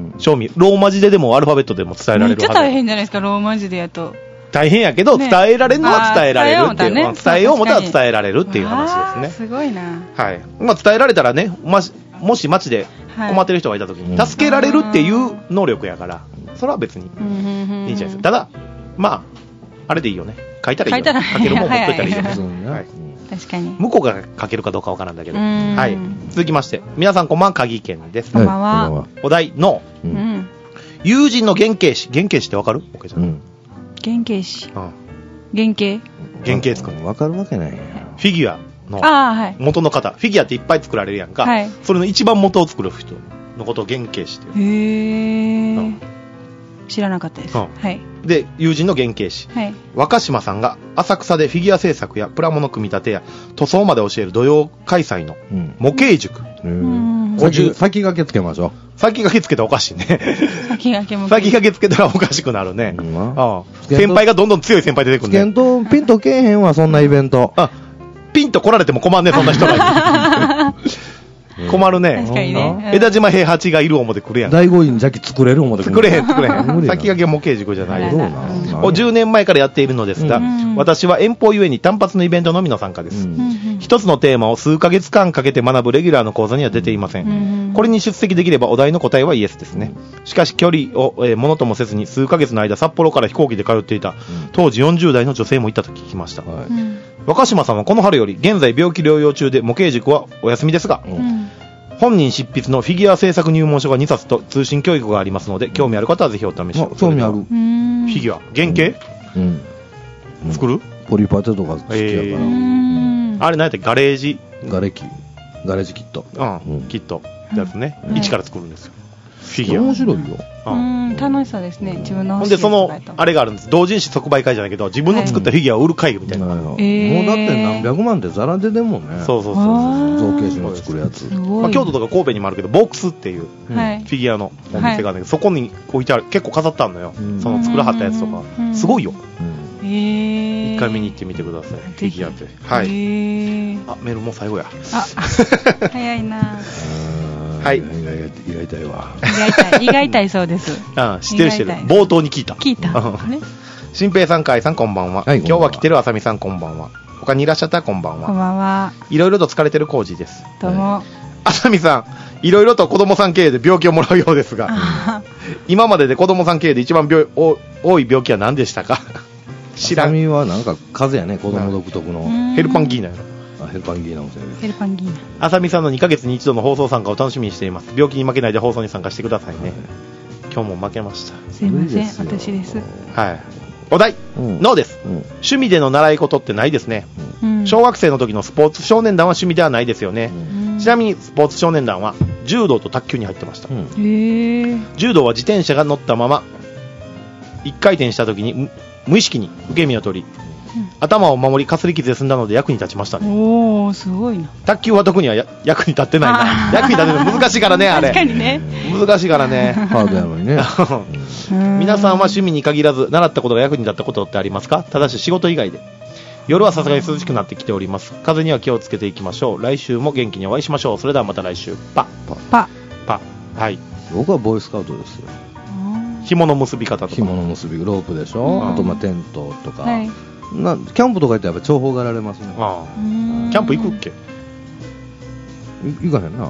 賞味ローマ字ででもアルファベットでも伝えられるはず。 めっちゃ大変じゃないですかローマ字でやと。 大変やけど、ね、伝えられるのは伝えられるっていう、ね、伝えようもたら伝えられるっていう話ですね。 すごいな。はい。 まあ伝えられたらね、まもし街で困ってる人がいたときに助けられるっていう能力やから、それは別にいいんじゃないですか。ただ、まあ、あれでいいよね。書いたらいいよね。書けるもん持っといたらいいよね。はい、 確かに。 向こうが書けるかどうかわからんだけど。はい。続きまして、皆さんこんばんは、鍵県です。 こんばんは。 お題の、うん、友人の原型詞。原型詞ってわかる？オッケーちゃん。うん、 原型詞。うん、原型原型作る。 わかるわけないや。 フィギュア。の元の方、はい、フィギュアっていっぱい作られるやんか、はい、それの一番元を作る人のことを原型師っていう。 へー、うん、知らなかったです、うん、はい、 で友人の原型師、はい、若島さんが浅草でフィギュア制作やプラモの組み立てや塗装まで教える土曜開催の模型塾、うん、 先, 先駆けつけましょう。 先駆けつけたらおかしいね。 先駆けも先駆けつけたらおかしくなるね、うん、ああ先輩がどんどん強い先輩出てくるね。 ピンとピンとけえへんわそんなイベント。あピンと来られても困るね、そんな人がいる。困るね。 確かにね。 枝島平八がいる思で来るやん。 大悟院じゃき作れる思で来る。 作れへん、作れへん。先駆け模型塾じゃないよ。をじゅうねんまえからやっているのですが、うん、私は遠方ゆえに単発のイベントのみの参加です。うん、一つのテーマを数ヶ月間かけて学ぶレギュラーの講座には出ていません。うん、これに出席できればお題の答えはイエスですね。しかし距離を、えー、ものともせずに数ヶ月の間札幌から飛行機で通っていた、うん、当時よんじゅう代の女性もいたと聞きました。はい、若島さんはこの春より現在病気療養中で模型塾はお休みですが、うん、本人執筆のフィギュア制作入門書がにさつと通信教育がありますので興味ある方はぜひお試しを。 興味ある。フィギュア原型、うんうん、作るポリパテとか好きやから、えー、あれ何やったっけガレージガレキガレージキット、 うんうん、キットやつね、うん、一から作るんですよフィギュア。 面白いよ。 うん、楽しそうですね。自分のほんでそのあれがあるんです。同人誌即売会じゃないけど自分の作ったフィギュアを売る会みたいな、はい、 もうだって何百万ってザラででもね。 そうそうそう造形師の作るやつ、 まあ、京都とか神戸にもあるけどボックスっていう、はい、フィギュアのお店があるんだけど、はい、そこに置いてある結構飾ってあるのよ、うん、その作らはったやつとかすごいよ、うん、へ一回見に行ってみてください。フィギュアってはい。あメールもう最後や。 あ早いなはい。 胃が痛いわ。 胃が痛い。胃が痛いそうです。 ああ、知ってる知ってる。冒頭に聞いた。 聞いた。 新平さん、海さん、こんばんは。はい、今日は来てるあさみさん、こんばんは。他にいらっしゃったらこんばんは。 こんばんは。 いろいろと疲れてるコージです。 どうも。 あさみさん、いろいろと子供さん経営で病気をもらうようですが、今までで子供さん経営で一番病多い病気は何でしたか？知らん。 あさみはなんか風邪やね、子供独特の。 ヘルパンギーナやろ。 ヘルパンギーナもヘルパンギーナ。 あさみさんのにかげつに一度の放送参加を楽しみにしています。病気に負けないで放送に参加してくださいね。今日も負けました。 すいません、私です。 はい。お題、うん、ノーです、うん、趣味での習い事ってないですね、うん、小学生の時のスポーツ少年団は趣味ではないですよね、うん、ちなみにスポーツ少年団は柔道と卓球に入ってました、うん、へ柔道は自転車が乗ったままいっかい転した時に無意識に受け身を取り頭を守り、かすり傷で済んだので役に立ちましたね。 おー、すごいな。 卓球は特にはや役に立ってないな。役に立てるの難しいからね、あれ。 確かにね。 難しいからね。 ハードやのにね。 皆さんは趣味に限らず、習ったことが役に立ったことってありますか？ただし仕事以外で。夜はさすがに涼しくなってきております。風には気をつけていきましょう。来週も元気にお会いしましょう。それではまた来週。パパパパ。はい。 僕はボーイスカウトですよ。 紐の結び方とか。 紐の結び、ロープでしょ、うん、あとまあテントとか、はい、なキャンプとか行ってやっぱ重宝がられますね。ああ、キャンプ行くっけ？ 行かへんな。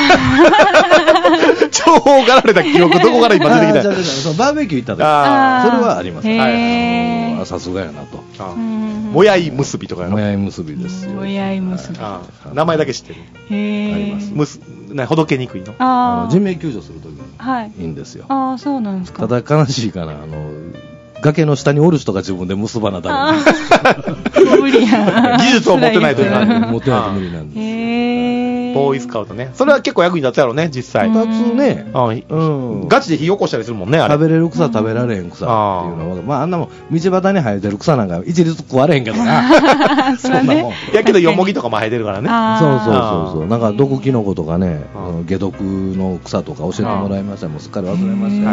重宝がられた記憶どこから今出てきた？ バーベキュー行った時、あそれはあります。はい、さすがやなと。 もやい結びとかやろ。 もやい結びですよ。 もやい結び。 名前だけ知ってる。 へあります。 むすなほどけにくいの。 あの人命救助するときにいいんですよ。 ああ、そうなんですか。 ただ悲しいかな、あの崖の下におる人が自分で結ばなダメ。 無理や。 技術を持ってないといけない。 持ってないと無理なんです。 へー。 ボーイスカウトね。それは結構役に立つやろね、実際。 立つね。 うん。ガチで火起こしたりするもんね、あれ。 食べれる草、食べられへん草っていうのは、まああんなもん道端に生えてる草なんか一律食われへんけどな。 そんなもん。 いやけどよもぎとかも生えてるからね。 そうそうそうそう。なんか毒キノコとかね、解毒の草とか教えてもらいました。もうすっかり忘れました。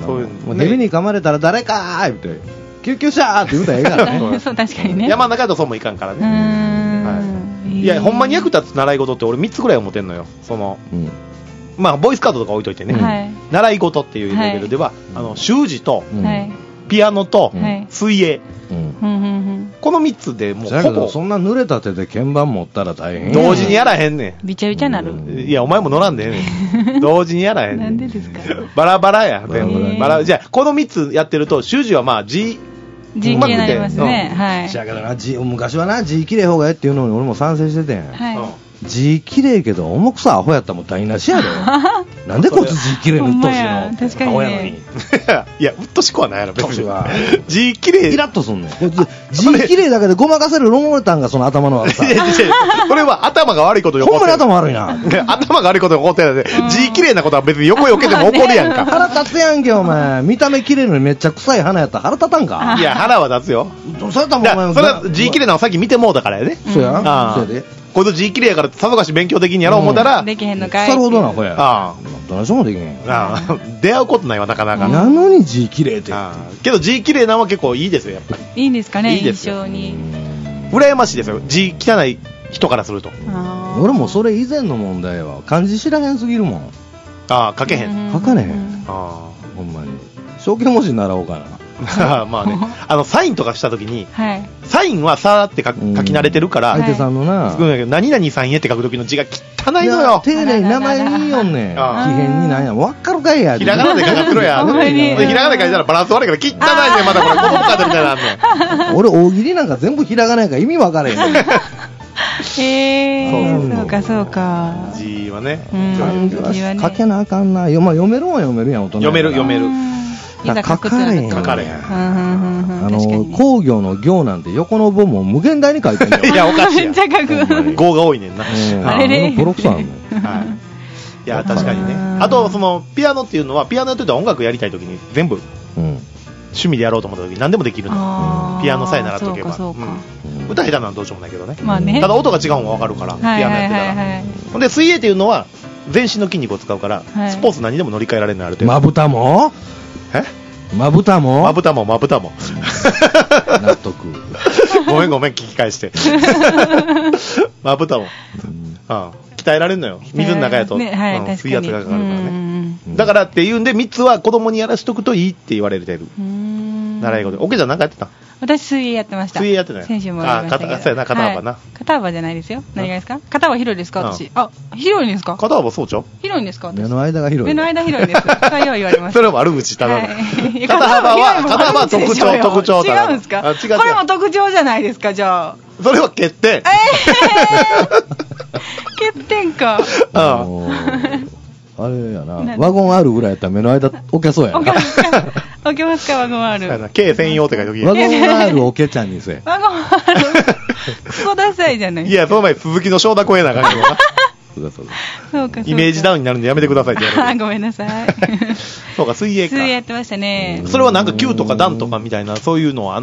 そういう。蛇に噛まれたら誰かーって。救急車って言うたらええからね。 そう、確かにね。 山の中だとそうもいかんからね。いや、ほんまに役立つ習い事って俺みっつぐらい思ってんのよ。その、まあ、ボーイスカウトとか置いといてね。習い事っていうレベルでは、あの、習字と、ピアノと、水泳。このみっつでもうほぼ。 そんな濡れた手で鍵盤持ったら大変。 同時にやらへんねん。びちゃびちゃなる。 いや、お前も乗らんでええねん。同時にやらへんねん。 なんでですか？ バラバラや。バラ。じゃあ、このみっつやってると、習字はまあ、字、 字綺麗になりますね。はい。 だからな、字、昔はな、字綺麗方がええっていうのに俺も賛成しててん。はい。字綺麗けど、重くさアホやったらもう台無しやで。なんでこいつ字綺麗にうっとしいの？ 確かに。 アホやのに。いや、うっとしくはないやろ、別に。字綺麗。 イラッとすんねん。字綺麗だけでごまかせるロモレタンがその頭の悪さ。 いやいや、それは頭が悪いことよ。 ほんまに頭悪いな。 頭が悪いことが起こってないで、字綺麗なことは別に横よけても怒るやんか。 腹立つやんけ、お前。見た目綺麗のにめっちゃ臭い花やったら腹立たんか？ いや、腹は立つよ。 それともお前、 それは字綺麗なのさっき見てもうだからやで。 そうや。そうやで。 こいつ字綺麗やからさぞかし勉強的にやろう思ったら、 できへんのかい。 なるほどな、ほや。 ああ。 どないしもできへん。 ああ。出会うことないわ、なかなか。 なのに字綺麗って。 けど字綺麗なのは結構いいですよ、やっぱり。 いいんですかね、 いいです印象に。 羨ましいですよ、字汚い人からすると。 俺もそれ以前の問題は、漢字知らへんすぎるもん。 ああ、書けへん。 書かれへん。ああ。ほんまに。象形文字習おうかな。 まあね、あのサインとかしたときに、 はい、 サインはさーって書き慣れてるから、 相手さんのな、 何々さんへって書くときの字が汚いのよ。 丁寧に名前にいいよんねん。奇変になんや、わかるかいや。 ひらがなで書かせろや。ひらがなで書いたらバランス悪いから汚いねん、まだこれ、子供カードみたいなんねん。 俺、大喜利なんか全部ひらがなやから意味わかれへん。 へー、そうかそうか。 字はね。 書けなあかんな。読めるは読めるやん、大人。 読める、読める。 書かれへん。 書かれへん。 あの、工業の行なんて横の部も無限大に書いてんねん。いや、おかしいやん。 めっちゃ書く。 語が多いねんな。 あれボロクソあんの。 はい。いや、確かにね。あと、その、ピアノっていうのは、ピアノやってたら音楽やりたいときに全部、趣味でやろうと思ったときに何でもできるの。ピアノさえ習っとけば。歌下手なのはどうしようもないけどね。 まあね。 ただ音が違うのはわかるから、ピアノやってたら。ほんで、水泳っていうのは、全身の筋肉を使うから、スポーツ何でも乗り換えられるのある程度。 まぶたもえまぶたもまぶたもまぶたも納得。 ごめんごめん、聞き返してまぶたも、ああ鍛えられるのよ、水の中やと、ね、はい、うん、水圧がかかるからね。だからっていうんでみっつは子供にやらしとくといいって言われてる習い事。オケちゃん何かやってた？ 私水泳やってました。 水泳やってたよ。 先週もやりましたけど。 あ、そうやな、肩幅な、はい。 肩幅じゃないですよ。何がですか？肩幅広いですか私。あ、広いんですか？ 肩幅そうちゃう？ 広いんですか私。 目の間が広い。 目の間広いんです。そう言われます。 それも悪口ただの。肩幅は肩幅は特徴特徴違うんですか？あ、違う違う。これも特徴じゃないですかじゃあ。 それは欠点。えー、欠点か。 ああれやな、ワゴン R ぐらいやったら目の間置けそうやな。 置けますか、ワゴン R。 K 専用って書いておき。 ワゴン R 置けちゃんにせ。 ワゴン R。クソダサいじゃない。 いや、その前、鈴木の正田超えなあかんけどな。そうか。イメージダウンになるんでやめてくださいって言われて。 ごめんなさい。 そうか、水泳か。 水泳やってましたね。 それはなんか級とか段とかみたいな、そういうのはあんの？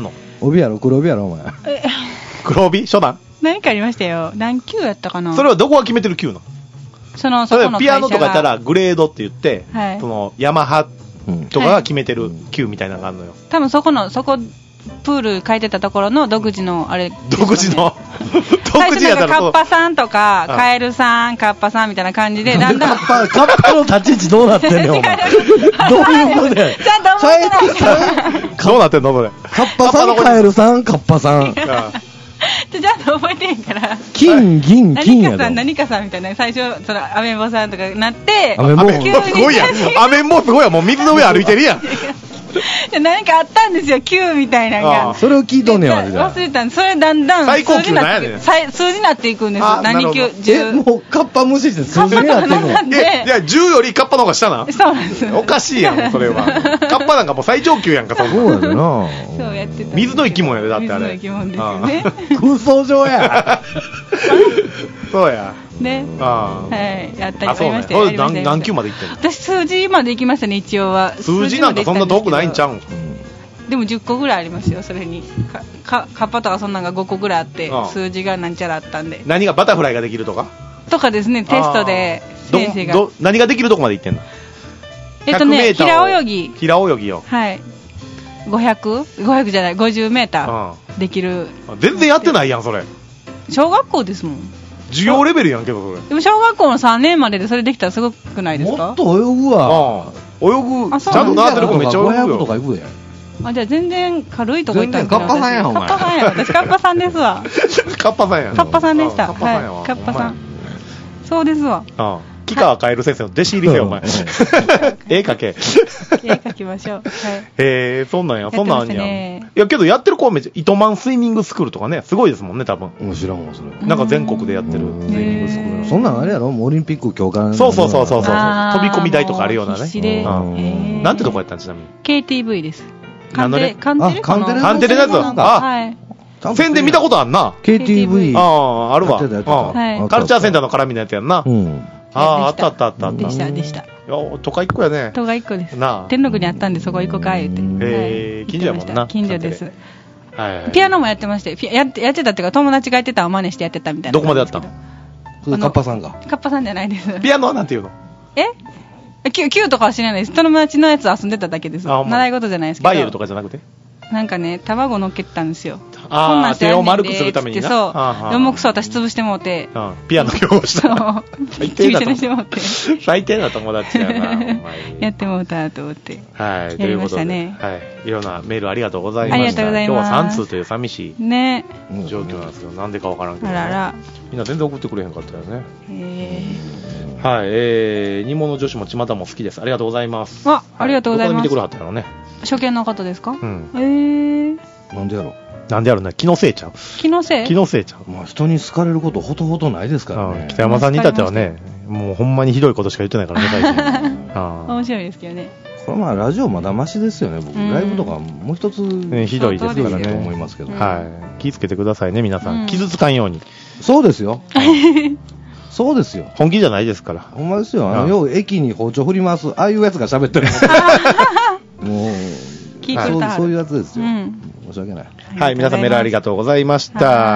帯やろ、黒帯やろ、お前。 黒帯初段何かありましたよ。何級やったかな。 それはどこが決めてる級なの？ その、そこの会社が。 ピアノとかやったらグレードって言って、はい、その、ヤマハとかが決めてる級みたいなのがあるのよ。はい、 多分そこの、そこ、プール書いてたところの独自のあれ、ね、 独自の独自やったらカッパさんとかカエルさん、カッパさんみたいな感じでだんだんカッパ、カッパの立ち位置どうなってんねんお前。どういうことでちゃんと覚えてないどうなってんのそれ。 カッパさん、カエルさん、カッパさん。 ちゃんと覚えてへんから金、銀、金やろ。 何かさん、何かさんみたいな、最初、その、アメンボさんとかなって、 アメンボすごいやん。アメンボすごいやん。もう水の上歩いてるやん。 何かあったんですよ、きゅうみたいなのが。 それを聞いとんねんわ、 忘れたんです。それだんだん最高級なんやねん。 数字になっていくんですよ。何級、 じゅう。え、もうカッパ無視して数字になっていくの。 え、いや、じゅうよりカッパの方が下な。 そうなんです。 おかしいやん、それは。カッパなんかもう最上級やんか、そんな。 そうやでな。 そうやってた。 水の生き物やで、だってあれ。 水の生き物ですよね。 空想上や。 そうや。 ね。 ああ。はい。やったりありましたよ。何、何級まで行ってんの？ 私、数字まで行きましたね、一応は。 数字なんかそんな遠くないんちゃうん？ でもじゅっこぐらいありますよ、それに。か、かカッパとかそんなのがごこぐらいあって、数字がなんちゃらあったんで。 何がバタフライができるとか？ とかですね、テストで先生が。 ど、何ができるとこまで行ってんの？ えっとね、平泳ぎ。 平泳ぎよ。 はい。ごひゃく?ごひゃく じゃない、ごじゅうメーターできる。 全然やってないやん、それ。 小学校ですもん。 授業レベルやんけど、それ。 でも小学校のさんねんまででそれできたらすごくないですか？ もっと泳ぐわ。 泳ぐ、ちゃんと習ってる子めっちゃ泳ぐよ。ごひゃくとか行くで。 あ、じゃあ全然軽いとこ行ったんですカッパさんやん、お前。 カッパさんやん。私カッパさんですわ。 カッパさんやん。 カッパさんでした。 カッパさんやわ。 カッパさん。そうですわ。 ああ。木川カエル先生の弟子入りせよ、お前。絵描け。 絵描きましょう。はい。 へえ、そんなんや、そんなんあんやん。いや、けどやってる子はめっちゃ、糸満スイミングスクールとかね、すごいですもんね、多分。 面白いもん、それ。 なんか全国でやってるスイミングスクール。 そんなんあれやろオリンピック強化。 そうそうそうそうそう。飛び込み台とかあるようなね。なんてとこやったんちなみに。 ケーティーブイです。 カンテレカンテレカンテレカンテレのやつあ、宣伝見たことあんな。 ケーティーブイ。 ああ、あるわ。カルチャーセンターの絡みのやつやんな。ああ、あったあったあったあった。 でした、でした。 いや、都会っ子やね。 都会っ子です。 なあ。 天禄にあったんで、そこ行こうか、言うて。 へえ、近所やもんな。 近所です。はい。ピアノもやってまして、やってたっていうか、友達がやってたを真似してやってたみたいな。 どこまでやったの？ カッパさんが。 カッパさんじゃないです。 ピアノはなんて言うの？ えキューとかは知らないです。友達のやつ遊んでただけです。習い事じゃないですけど。 バイエルとかじゃなくて？なんかね、卵乗っけてたんですよ。 ああ、手を丸くするためにな。 そう。でもくそ私潰してもうて。 ピアノ用意した。そう。最低だと。最低な友達やな。 やってもうたと思って。 はい。ということで。はい。いろんなメールありがとうございました。 ありがとうございます。 今日はさん通という寂しい。 ね。 状況なんですけど、なんでかわからんけど。 あらら。 みんな全然送ってくれへんかったよね。 へえ。はい。えー、煮物女子も巷も好きです。ありがとうございます。 あ、ありがとうございます。 どこで見てくれはったのね。 初見の方ですか？ うん。 へえ。 なんでやろなんでやろね、気のせいちゃう。 気のせい気のせいちゃう。 まあ人に好かれることほとほとないですからね。 北山さんに至ってはね、もうほんまにひどいことしか言ってないからね、最近。 面白いですけどね。 これまあラジオまだマシですよね、僕。ライブとかもう一つひどいですからね。 と思いますけど。 はい。気をつけてくださいね、皆さん。傷つかんように。 そうですよ。そうですよ。 本気じゃないですから。 ほんまですよ。あの、よう駅に包丁振り回す、ああいうやつが喋ってる。もう、そういうやつですよ。申し訳ない。 はい、皆さんメールありがとうございました。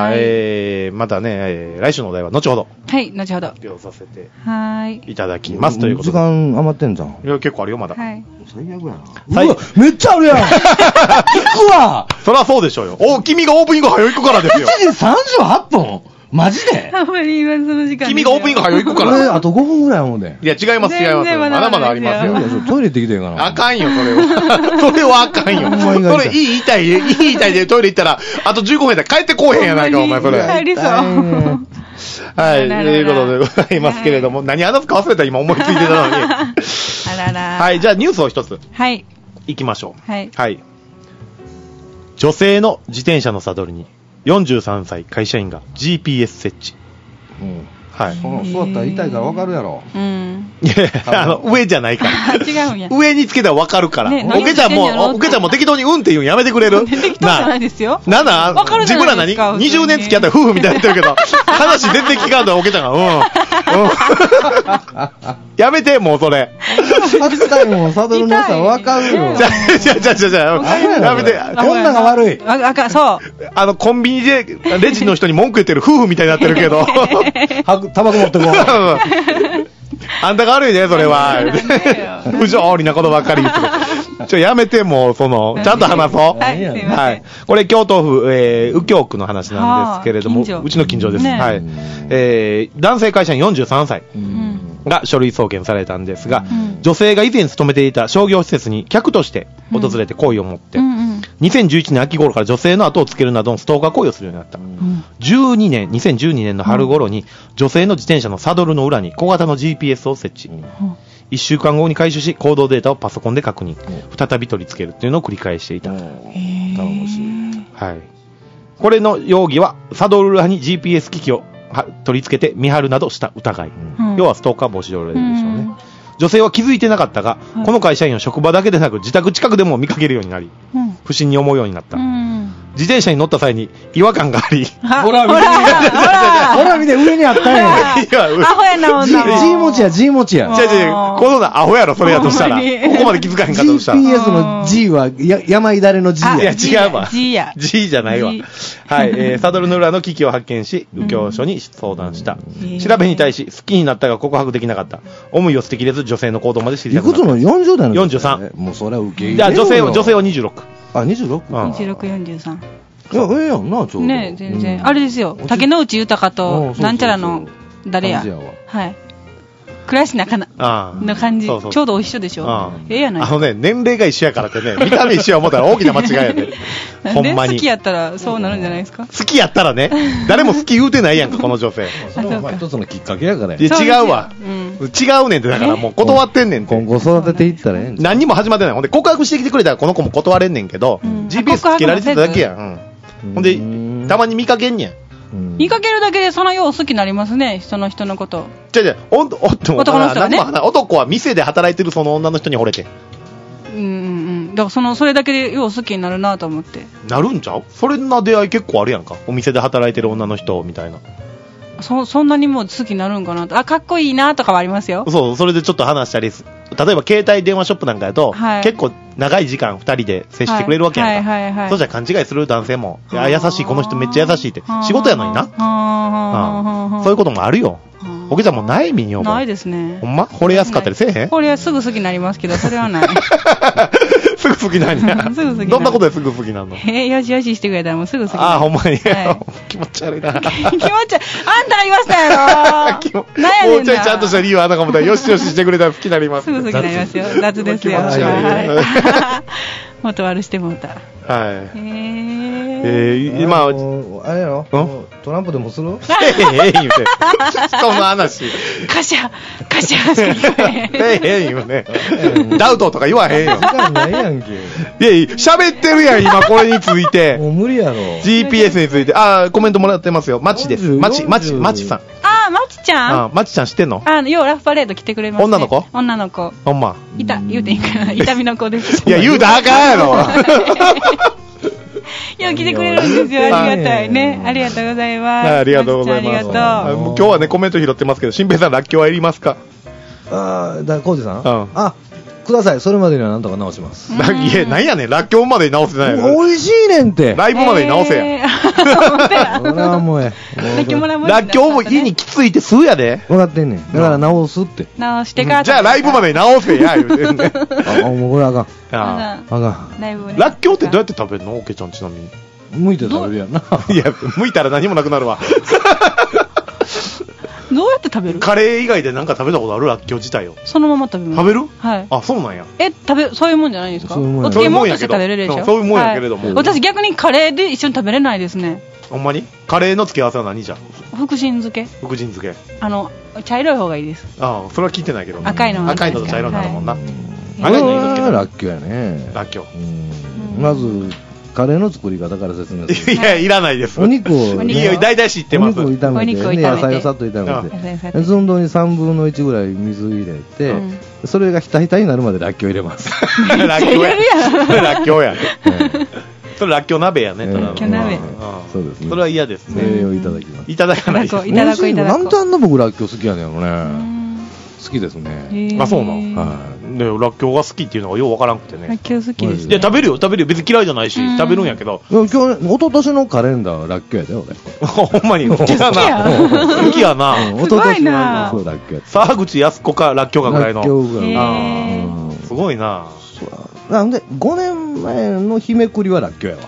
えー、またね、来週のお題は後ほど。 はい、後ほど。 発表させてはいいただきますということで。 時間余ってんじゃん。 いや、結構あるよ、まだ。 はい。 最悪やな。うわ、めっちゃあるやん。行くわ。 そりゃそうでしょうよ。お、君がオープニング早行くからですよ。 いちじさんじゅうはっぷんマジであんまり今その時間。 君がオープニング早行くから。 え、あとごふんぐらい思うで。 いや、違います、違います。まだまだありますよ。 トイレ行ってきてんかな。 あかんよ、それは。それはあかんよ。それ、いい痛い、いい痛いでトイレ行ったら、あとじゅうごふんやったら帰ってこうへんやないか、お前、それ。 帰りそう。 はい、ということでございますけれども、何話すか忘れた今思いついてたのに。 あらら。 はい、じゃあニュースを一つ。 はい。 行きましょう。はい。 はい。女性の自転車のサドルによんじゅうさんさい会社員が ジーピーエス 設置。 うん。 はい。 この座ったら痛いから分かるやろ。 うん。 いや、あの、上じゃないから。 違うんや。 上につけたら分かるから。おけちゃんも、おけちゃんも適当にうんって言うんやめてくれる？ 適当じゃないですよ。 な、な、自分ら何 ?にじゅうねん付き合ったら夫婦みたいになってるけど、話全然聞かんとおけちゃんが、うん。 やめて、もうそれ。 初回もサドルの良さ分かるよ。 じゃじゃじゃじゃじゃやめて。 こんなが悪い。 あかん、そう。 あの、コンビニで、レジの人に文句言ってる夫婦みたいになってるけど。 タバコ持ってこう。 あんたが悪いね、それは。不条理なことばっかり言ってる。ちょ、やめて、もう、その、ちゃんと話そう。 はい、 はい。これ、京都府、えー、右京区の話なんですけれども、うちの近所です。はい。えー、男性会社員よんじゅうさんさいが書類送検されたんですが、女性が以前勤めていた商業施設に客として訪れて好意を持って、にせんじゅういちねん秋頃から女性の後をつけるなどのストーカー行為をするようになった。じゅうにねん、にせんじゅうにねんの春頃に、女性の自転車のサドルの裏に小型の ジーピーエス を設置。いっしゅうかんごに回収し、行動データをパソコンで確認。再び取り付けるっていうのを繰り返していた。頼もしい。はい。これの容疑は、サドル裏に ジーピーエス 機器を取り付けて見張るなどした疑い。要はストーカー防止条例でしょうね。女性は気づいてなかったが、この会社員を職場だけでなく自宅近くでも見かけるようになり、不審に思うようになった。自転車に乗った際に違和感があり、 ほら見て、ほら見て、上にあったんや。 アホやな、女。 G 持ちや、G 持ちや。 違う違う、このアホやろ、それやとしたら。ここまで気づかへんかったとしたら。 ジーピーエス の G は、や、山いだれの G や。 いや、違うわ。 G や。 G じゃないわ。はい、えー、サドルの裏の機器を発見し、右京署に相談した。調べに対し、好きになったが告白できなかった。思いを捨てきれず、女性の行動まで知りたくなった。 いくつのよんじゅう代のよんじゅうさん。 もうそれは受け入れ。 いや、女性は、女性はにじゅうろく。 あ、にじゅうろく? にじゅうろく、よんじゅうさん。 いや、ええやんな、ちょうど。 ねえ、全然。あれですよ。竹野内豊と、なんちゃらの、誰や。はい。倉石中なの感じ。ちょうど一緒でしょ。ええやない。 あのね、年齢が一緒やからってね、見た目一緒や思ったら大きな間違いやで。ほんまに。 好きやったらそうなるんじゃないですか。 好きやったらね、誰も好き言うてないやんか、この女性。 それは一つのきっかけやからや。 違うわ。違うねんって、だからもう断ってんねんって。 今後育てていったらええんちゃう。 何にも始まってない。ほんで告白してきてくれたらこの子も断れんねんけど、ジーピーエス つけられてただけやん。ほんで、たまに見かけんねん。 見かけるだけでそのよう好きになりますね、その人のこと。 じゃじゃ、おん、おっと、 男の人がね。 男は店で働いてるその女の人に惚れて。 うんうんうん。だからその、それだけでよう好きになるなと思って。 なるんちゃう？それな出会い結構あるやんか。お店で働いてる女の人みたいな。 そ, そんなにもう好きになるんかなと。あ、かっこいいなとかはありますよ。 そう、それでちょっと話したりす。例えば携帯電話ショップなんかやと、はい、結構長い時間ふたりで接してくれるわけやんか。はいはいはいはい、そうじゃ勘違いする男性も、いや、優しい、この人めっちゃ優しいって。仕事やのにな。はそういうこともあるよ。おけちゃんもないみんよ。 ないですね。 ほんま惚れやすかったりせえへん？ これはすぐ好きになりますけど、それはない。 すぐ好きなんや。すぐ好き。どんなことですぐ好きなの？ えー、よしよししてくれたらもうすぐ好き。 ああ、ほんまに。はい、気持ち悪いな。気持ち悪い。あんたが言わせたやろ。 もうちょいちゃんとした理由はあんなかもたら、よしよししてくれたら好きになります。 すぐ好きになりますよ。雑ですよ。はい。もっと悪してもうた。 はい。へえ。えー、今、 あれやろトランプでもする？ ええ、ええ、言うて。その話。 カシャ、カシャしか言えええ、ええ、言うね。ダウトとか言わへんよ。 時間ないやんけ。 いや、喋ってるやん、今これについて。 もう無理やろ。 ジーピーエス について。あ、コメントもらってますよ。マチです。マチ、マチ、マチさん。 あ、マチちゃん？ あ、マチちゃん知ってんの？ あ、ようラフパレード来てくれます。 女の子？ 女の子。 ほんま。 いた、言うていいかな。痛みの子です。 いや、言うたらあかんやろ。 よう来てくれるんですよ。ありがたいね。ありがとうございます。 ありがとうございます。ありがとう。今日はね、コメント拾ってますけど、新平さん、らっきょうはいりますか？ ああ、だ、コウジさん？ うん。 あ、ください。それまでにはなんとか直します。 いや、なんやねん。らっきょうまでに直せないの。美味しいねんって。 ライブまでに直せや。 それはもうえ。 らっきょうも家にきついて吸うやで。 分かってんねん。だから直すって。 直してから。 じゃあライブまでに直せや、言うてんね。 あ、もうこれあかん。 あかん。 ライブね。 らっきょうってどうやって食べるの？おけちゃんちなみに。 剥いて食べるやんな。 いや、剥いたら何もなくなるわ。 どうやって食べる？ カレー以外で何か食べたことある？らっきょう自体を。 そのまま食べます。 食べる？ はい。 あ、そうなんや。 え、食べ、そういうもんじゃないですか？ そういうもんや。 お漬物として食べれるでしょ？ そういうもんやけれども。 私逆にカレーで一緒に食べれないですね。 ほんまに？カレーの付け合わせは何じゃん？ 福神漬け。 福神漬け。 あの、茶色い方がいいです。 ああ、それは聞いてないけど。 赤いの。 赤いのと茶色になるもんな。 赤いのいいのつけたらっきょうやね。 らっきょう。 まず、カレーの作り方から説明する。 いや、いらないです。 お肉を、 いや、大体知ってます。 お肉を炒めて、野菜をさっと炒めて、その度にさんぶんのいちぐらい水入れて、それがひたひたになるまでらっきょう入れます。 らっきょうや。らっきょうや。 それらっきょう鍋やね、 らっきょう鍋。 そうですね。 それは嫌ですね。 それをいただきます。 いただかないです。 いただくいただく。 なんであんな僕らっきょう好きやねんやろね。好きですね。 あ、そうなの。はい。で、らっきょうが好きっていうのがようわからんくてね。 らっきょう好きです。 いや、食べるよ、食べるよ。別に嫌いじゃないし、食べるんやけど。 今日、一昨年のカレンダーはらっきょうやで、俺。 ほんまに、好きやな。好きやな。 すごいな。 そう、らっきょう。 沢口靖子か、らっきょうかぐらいの。 らっきょうぐらいの。すごいな。 なんで、ごねんまえの日めくりはらっきょうやわ。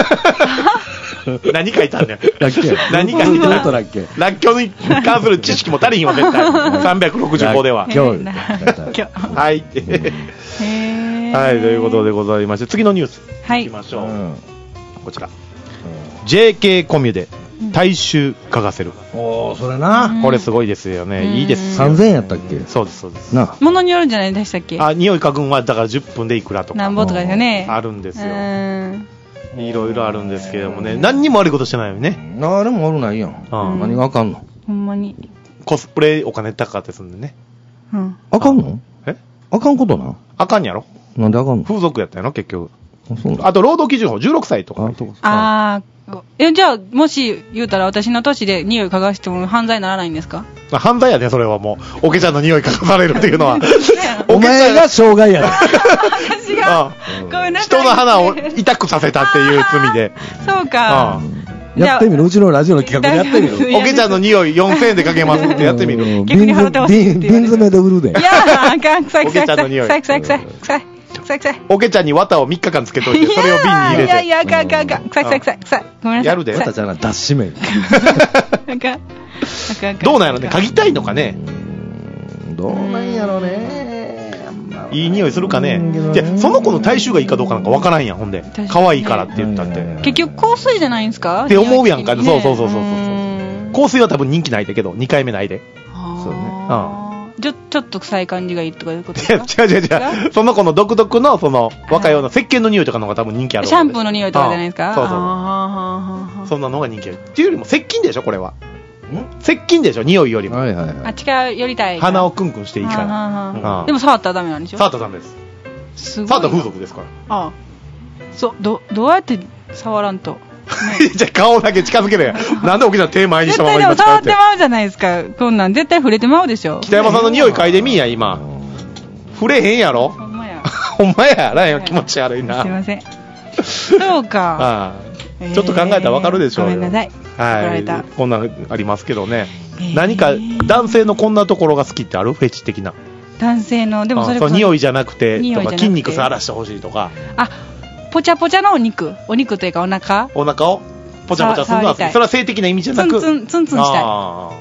何書いたんだよ。 らっきょうや。 何書いたんだよ。 らっきょう。 らっきょうに関する知識も足りひんわ、絶対。さんびゃくろくじゅうごでは。 今日。 はい。はい、ということでございまして、次のニュース。 はい。 行きましょう。こちら。ジェーケー コミュで大衆嗅がせる。 おー、それな。 これすごいですよね。いいです。 さんぜんえんやったっけ？ そうです、そうです。 な。ものによるんじゃないでしたっけ？ あ、匂い嗅ぐんは、だからじゅっぷんでいくらとか。 なんぼとかですよね。 あるんですよ。いろいろあるんですけどもね、何にも悪いことしてないよね。 何も悪ないやん。何があかんの？ ほんまに。 コスプレお金高かったりするんでね。 うん。 あかんの？ え？ あかんことな？ あかんやろ？ なんであかんの？ 風俗やったやろ結局。あと労働基準法じゅうろくさいとか。 ああ。え、じゃあ、もし言うたら私の年で匂い嗅がしても犯罪にならないんですか？ 犯罪やね、それはもう。おけちゃんの匂い嗅がされるっていうのは。 お前が障害やね。 私が。ごめんなさい。 人の鼻を痛くさせたっていう罪で。 そうか。 やってみる。うちのラジオの企画でやってみる。 おけちゃんの匂いよんせんえんでかけますってやってみる。 逆に払ってほしいって。 瓶詰めで売るで。 いやー、あかん、臭い臭い臭い。おけちゃんの匂い。臭い臭い臭い。臭い。臭い臭い。 おけちゃんに綿をみっかかんつけといて、それを瓶に入れて。 いやいや、あかんあかんあかん。臭い臭い臭い臭い。ごめんなさい。 やるで。 綿ちゃんが脱脂麺。 あかん。 どうなんやろね、嗅ぎたいのかね。 どうなんやろね。 いい匂いするかね。で、その子の体臭がいいかどうかなんかわからんやん、ほんで。可愛いからって言ったって。 結局香水じゃないんですかって思うやんか。そうそうそうそう。香水は多分人気ないでけど、にかいめないで。 そうね。ちょ、ちょっと臭い感じがいいとかいうことですか？違う違う違う。その子の独特の、その、若いような石鹸の匂いとかの方が多分人気ある。 シャンプーの匂いとかじゃないですか？ そうそう。そんなのが人気ある。っていうよりも、石鹸でしょ、これは。石鹸でしょ、匂いよりも。 はいはいはい。 あ、近寄りたい。 鼻をクンクンしていいから。 でも触ったらダメなんでしょ？ 触ったらダメです。 すごい。 触ったら風俗ですから。 ああ。そう、ど、どうやって触らんと。 じゃあ顔だけ近づけるやん。なんで沖縄手前にしたまま今絶対でも触ってまうじゃないですか。こんなん絶対触れてまうでしょ。 北山さんの匂い嗅いでみんや、今。触れへんやろ？ ほんまや。 ほんまや。らんよ、気持ち悪いな。 すいません。そうか。 ちょっと考えたらわかるでしょうよ。 ごめんなさい。 はい。こんなんありますけどね。何か男性のこんなところが好きってある？フェチ的な。 男性の、でもそれこそ。 匂いじゃなくて、とか筋肉触らしてほしいとか。 あ、ぽちゃぽちゃのお肉。お肉というかお腹お腹をぽちゃぽちゃするのは好き。それは性的な意味じゃなく。 ツンツン、ツンツンしたい。はい。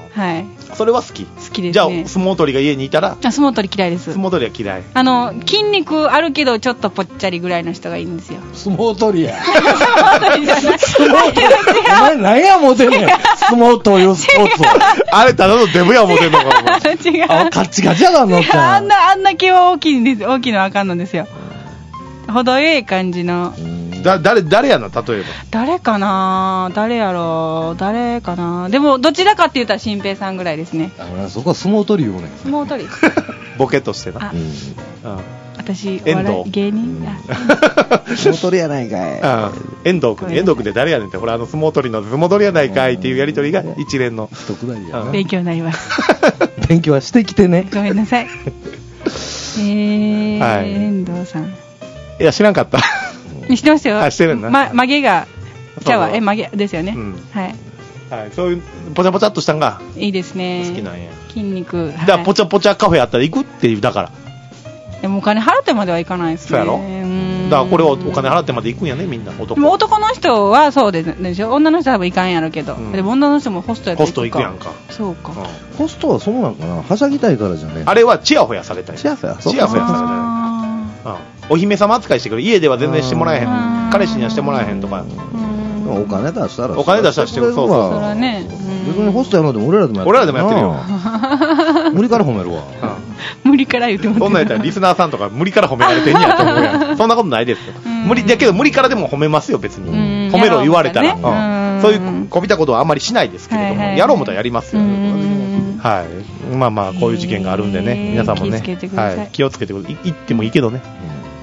それは好き。 好きですね。 じゃあ、相撲取りが家にいたら？ あ、相撲取り嫌いです。 相撲取りは嫌い。 あの、筋肉あるけど、ちょっとぽっちゃりぐらいの人がいいんですよ。 相撲取りや。 相撲取りじゃない。相撲取り。 お前何や思てんねん。相撲というスポーツあれ、ただのデブや思てんのか、お前。 違う。 あ、カッチカチやがんのか。 あんな、あんな気は大きいんです。大きいのはあかんのですよ。程よい感じの。 だ、誰、誰やな、例えば。 誰かな誰やろ誰かなでも、どちらかって言ったら新平さんぐらいですね。 あ、そこは相撲取りよね。 相撲取り。 ボケとしてな。 あ、うん、私、 遠藤。 芸人相撲取りやないかい。 ああ遠藤君。遠藤君って誰やねんって。ほら、あの相撲取りの相撲取りやないかいっていうやり取りが一連の。 勉強になります。 勉強はしてきてね。 ごめんなさい。えー、はい、遠藤さん。 いや、知らんかった。 知ってますよ。 あ、してるんだ。 ま、曲げが、じゃあ、え、曲げですよね。うん、はい。 はい。そういう、ぽちゃぽちゃっとしたんが。 いいですね。 好きなんや。 筋肉。 だから、ぽちゃぽちゃカフェやったら行くっていう、だから。 でもお金払ってまではいかないですね。 そうやろ？だからこれをお金払ってまで行くんやね、みんな。男。 もう男の人はそうでしょ。女の人は多分行かんやろけど。うん、でも女の人もホストやったらホスト行くやんか。 そうか。うん、 ホストはそうなんかな。はしゃぎたいからじゃね。 あれはチヤホヤされたい。 チヤホヤ。 チヤホヤされたい。うん。お姫様扱いしてくる。家では全然してもらえへん。彼氏にはしてもらえへんとか。 お金出したら。 お金出したらしてくる。そうそう。 それね。 別にホストやのでも俺らでもやってる。 俺らでもやってるよ。 無理から褒めるわ。 無理から言ってもそんなんやったらリスナーさんとか無理から褒められてんやと思うやん。そんなことないですよ。無理だけど無理からでも褒めますよ、別に。褒めろ言われたら。そういうこびたことはあんまりしないですけれども、やろうもとはやりますよ。はい。まあまあ、こういう事件があるんでね、皆さんもね、気をつけてください。言ってもいいけどね。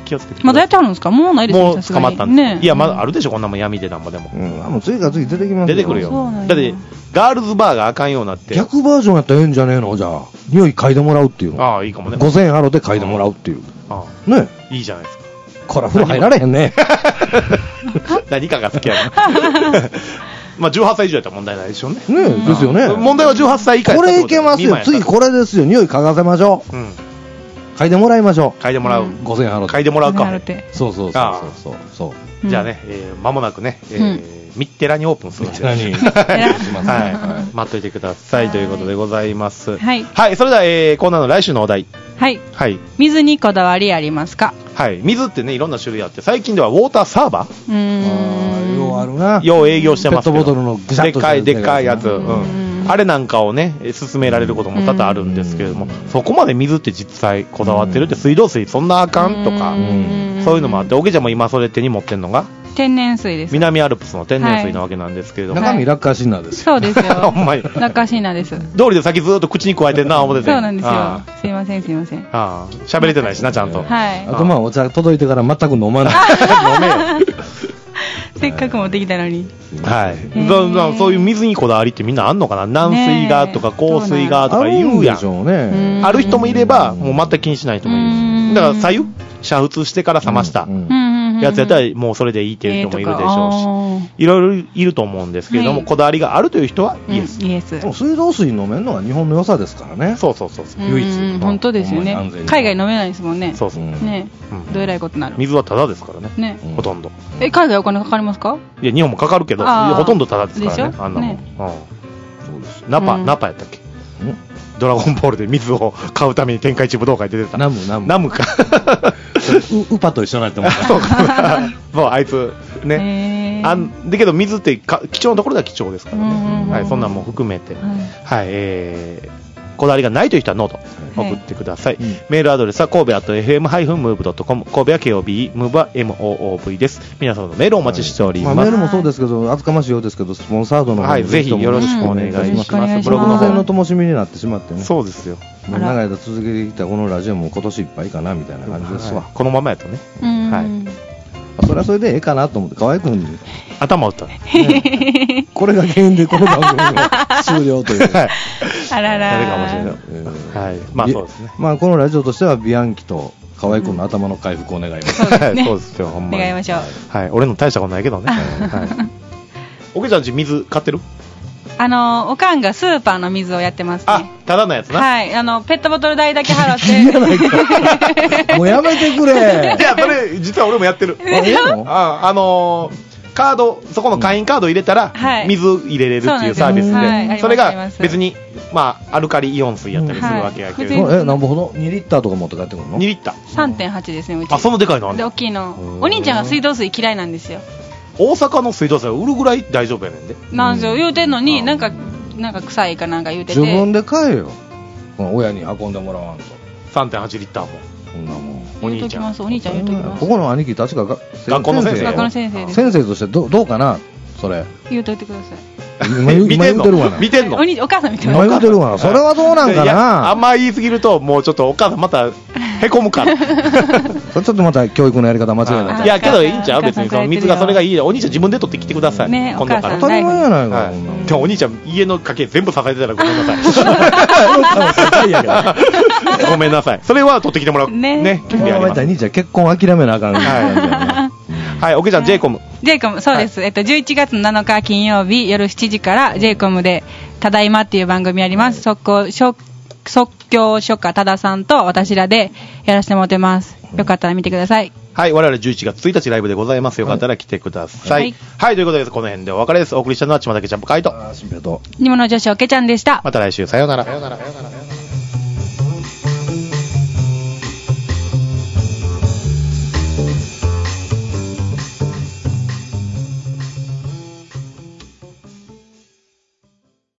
気をつけて。 まだやってあるんですか？もうないですね。 もう捕まったんです。ね、いや、まだあるでしょ、こんなもん闇でなんぼでも。 うん、もう次から次出てきますよ。 出てくるよ。だって、ガールズバーがあかんようになって。 逆バージョンやったらええんじゃねえのじゃあ。匂い嗅いでもらうっていうの。 ああ、いいかもね。 ごせんえん払って嗅いでもらうっていう。 ああ。ね。いいじゃないですか。 こら、風呂入られへんね。 何かが好きやな。まあじゅうはっさい以上やったら問題ないでしょうね。 ねえ、ですよね。 問題はじゅうはっさい以下やったら。 これいけますよ。次これですよ。匂い嗅がせましょう。うん。嗅いでもらいましょう。 嗅いでもらう。 ごせんえん払って。 嗅いでもらうか。 そうそうそうそうそう。 じゃあね、間もなくね、ミッテラにオープンするんで。ミッテラに。はい。待っといてくださいということでございます。はい。はい。それでは、えー、コーナーの来週のお題。 はい。はい。水にこだわりありますか？ はい。水ってね、いろんな種類あって、最近ではウォーターサーバー？うーん。ようあるな。 よう営業してますけど。 ペットボトルのぐしゃっとしたでっかい、でっかいやつ。うん。あれなんかをね、勧められることも多々あるんですけれども、そこまで水って実際こだわってるって、水道水そんなあかんとか、そういうのもあって、おけちゃんも今それ手に持ってんのが天然水です。 南アルプスの天然水なわけなんですけれども、 中身ラッカーシンナーです。 そうですよ。ほんまにラッカーシンナーです。 通りで先ずっと口に加えてんな思ってて。 そうなんですよ。すいませんすいません。 ああ、喋れてないしなちゃんと。 はい。 あとまあお茶届いてから全く飲まない。飲めよ。 せっかく持ってきたのに。 はい。そういう水にこだわりってみんなあんのかな？軟水がとか硬水がとか言うやん。ある人もいればもう全く気にしない人もいる。だから左右煮沸してから冷ましたやつやったらもうそれでいいっていう人もいるでしょうし、いろいろいると思うんですけれども、こだわりがあるという人はイエス。イエス。 水道水飲めるのが日本の良さですからね。 そうそうそう。 唯一。本当ですよね。海外飲めないですもんね。 そうそう。 ね。どえらいことなる。 水はタダですからね。ね。ほとんど。 え、海外お金かかりますか？ いや、日本もかかるけど、ほとんどタダですからね。あんなもん。そうです。ナパ、ナパやったっけ？ドラゴンボールで水を買うために天下一武道会出てた。 ナム、ナム。 ナムか。 ウパと一緒になってもらった。 そうか。もうあいつ、ね。あんだけど水ってか貴重なところでは貴重ですからね。はい、そんなんも含めて。はい、えー、こだわりがないという人はノート送ってください。メールアドレスは神戸アット エフエムハイフンムーブドットコム、神戸は ケーオービー、ムーブは エムオーオーブイ です。皆さんのメールをお待ちしております。 メールもそうですけど、厚かましいようですけど、スポンサードの方にぜひよろしくお願いします。 ブログの方の灯火になってしまってね。 そうですよ。 長い間続けてきたこのラジオも今年いっぱいかなみたいな感じですわ。 このままやとね。はい。 それはそれでええかなと思って、河合君に頭打った、 ね、これが原因でこの番組が終了という、はい、 あらら誰かもしれない、えー、はい、まあそうですね、 まあ、このラジオとしてはビアンキと河合君の頭の回復を願います、 うん、そうですね、 そうですよ、ほんまに願いましょう、 はい、俺の大したことないけどね、はい、おけちゃんち水買ってる？ あのおかんがスーパーの水をやってますね。 あ、ただのやつな。 はい、あのペットボトル代だけ払って。 もうやめてくれ。 いや、それ実は俺もやってる。あ、あのー、カード、そこの会員カード入れたら水入れれるっていうサービスで、はい、それが別にまあアルカリイオン水やったりするわけやけど、 はい、え、なんぼほどにリッターとか持って帰ってくるの？ にリッター。 さんてんはちですね、うち。 あ、そのでかいのあんの？ で大きいの。お兄ちゃんが水道水嫌いなんですよ。 大阪の水道水は売るぐらい大丈夫やねんで。 なんですよ、言うてんのに、なんかなんか臭いかなんか言うてて。 自分で買えよ。親に運んでもらわんと。 さんてんはちリッターも。 そんなもん。 お兄ちゃん。お兄ちゃん言うときます。 ここの兄貴確かが学校の先生。 学校の先生です。 先生としてどどうかなそれ。 言うといてください。 今言うてるわな。見てんの？ お兄お母さん見てる。 今言うてるわな。それはどうなんかな。 あんま言いすぎるともうちょっとお母さんまたへこむから。 ちょっとまた教育のやり方間違いない。 いやけどいいんちゃう別にその水がそれがいい。お兄ちゃん自分で取ってきてください。 ね、今度から。 当たり前やないか。 でもお兄ちゃん家の家計全部支えてたらごめんなさい。ごめんなさい。それは取ってきてもらう。ね。ね。 兄ちゃん結婚諦めなあかん。 はい、おけちゃん ジェイコム。 ジェイコム、そうです。えっとじゅういちがつなのか金曜日夜しちじから ジェイコム でただいまっていう番組やります。即興即興書家多田さんと私らでやらせてもらってます。よかったら見てください。 はい、我々じゅういちがつついたちライブでございます。よかったら来てください。はい、はい、ということでこの辺でお別れです。お送りしたのはちまだけちゃんぽかいと。 煮物女子おけちゃんでした。 また来週さようなら。さようなら。さようなら。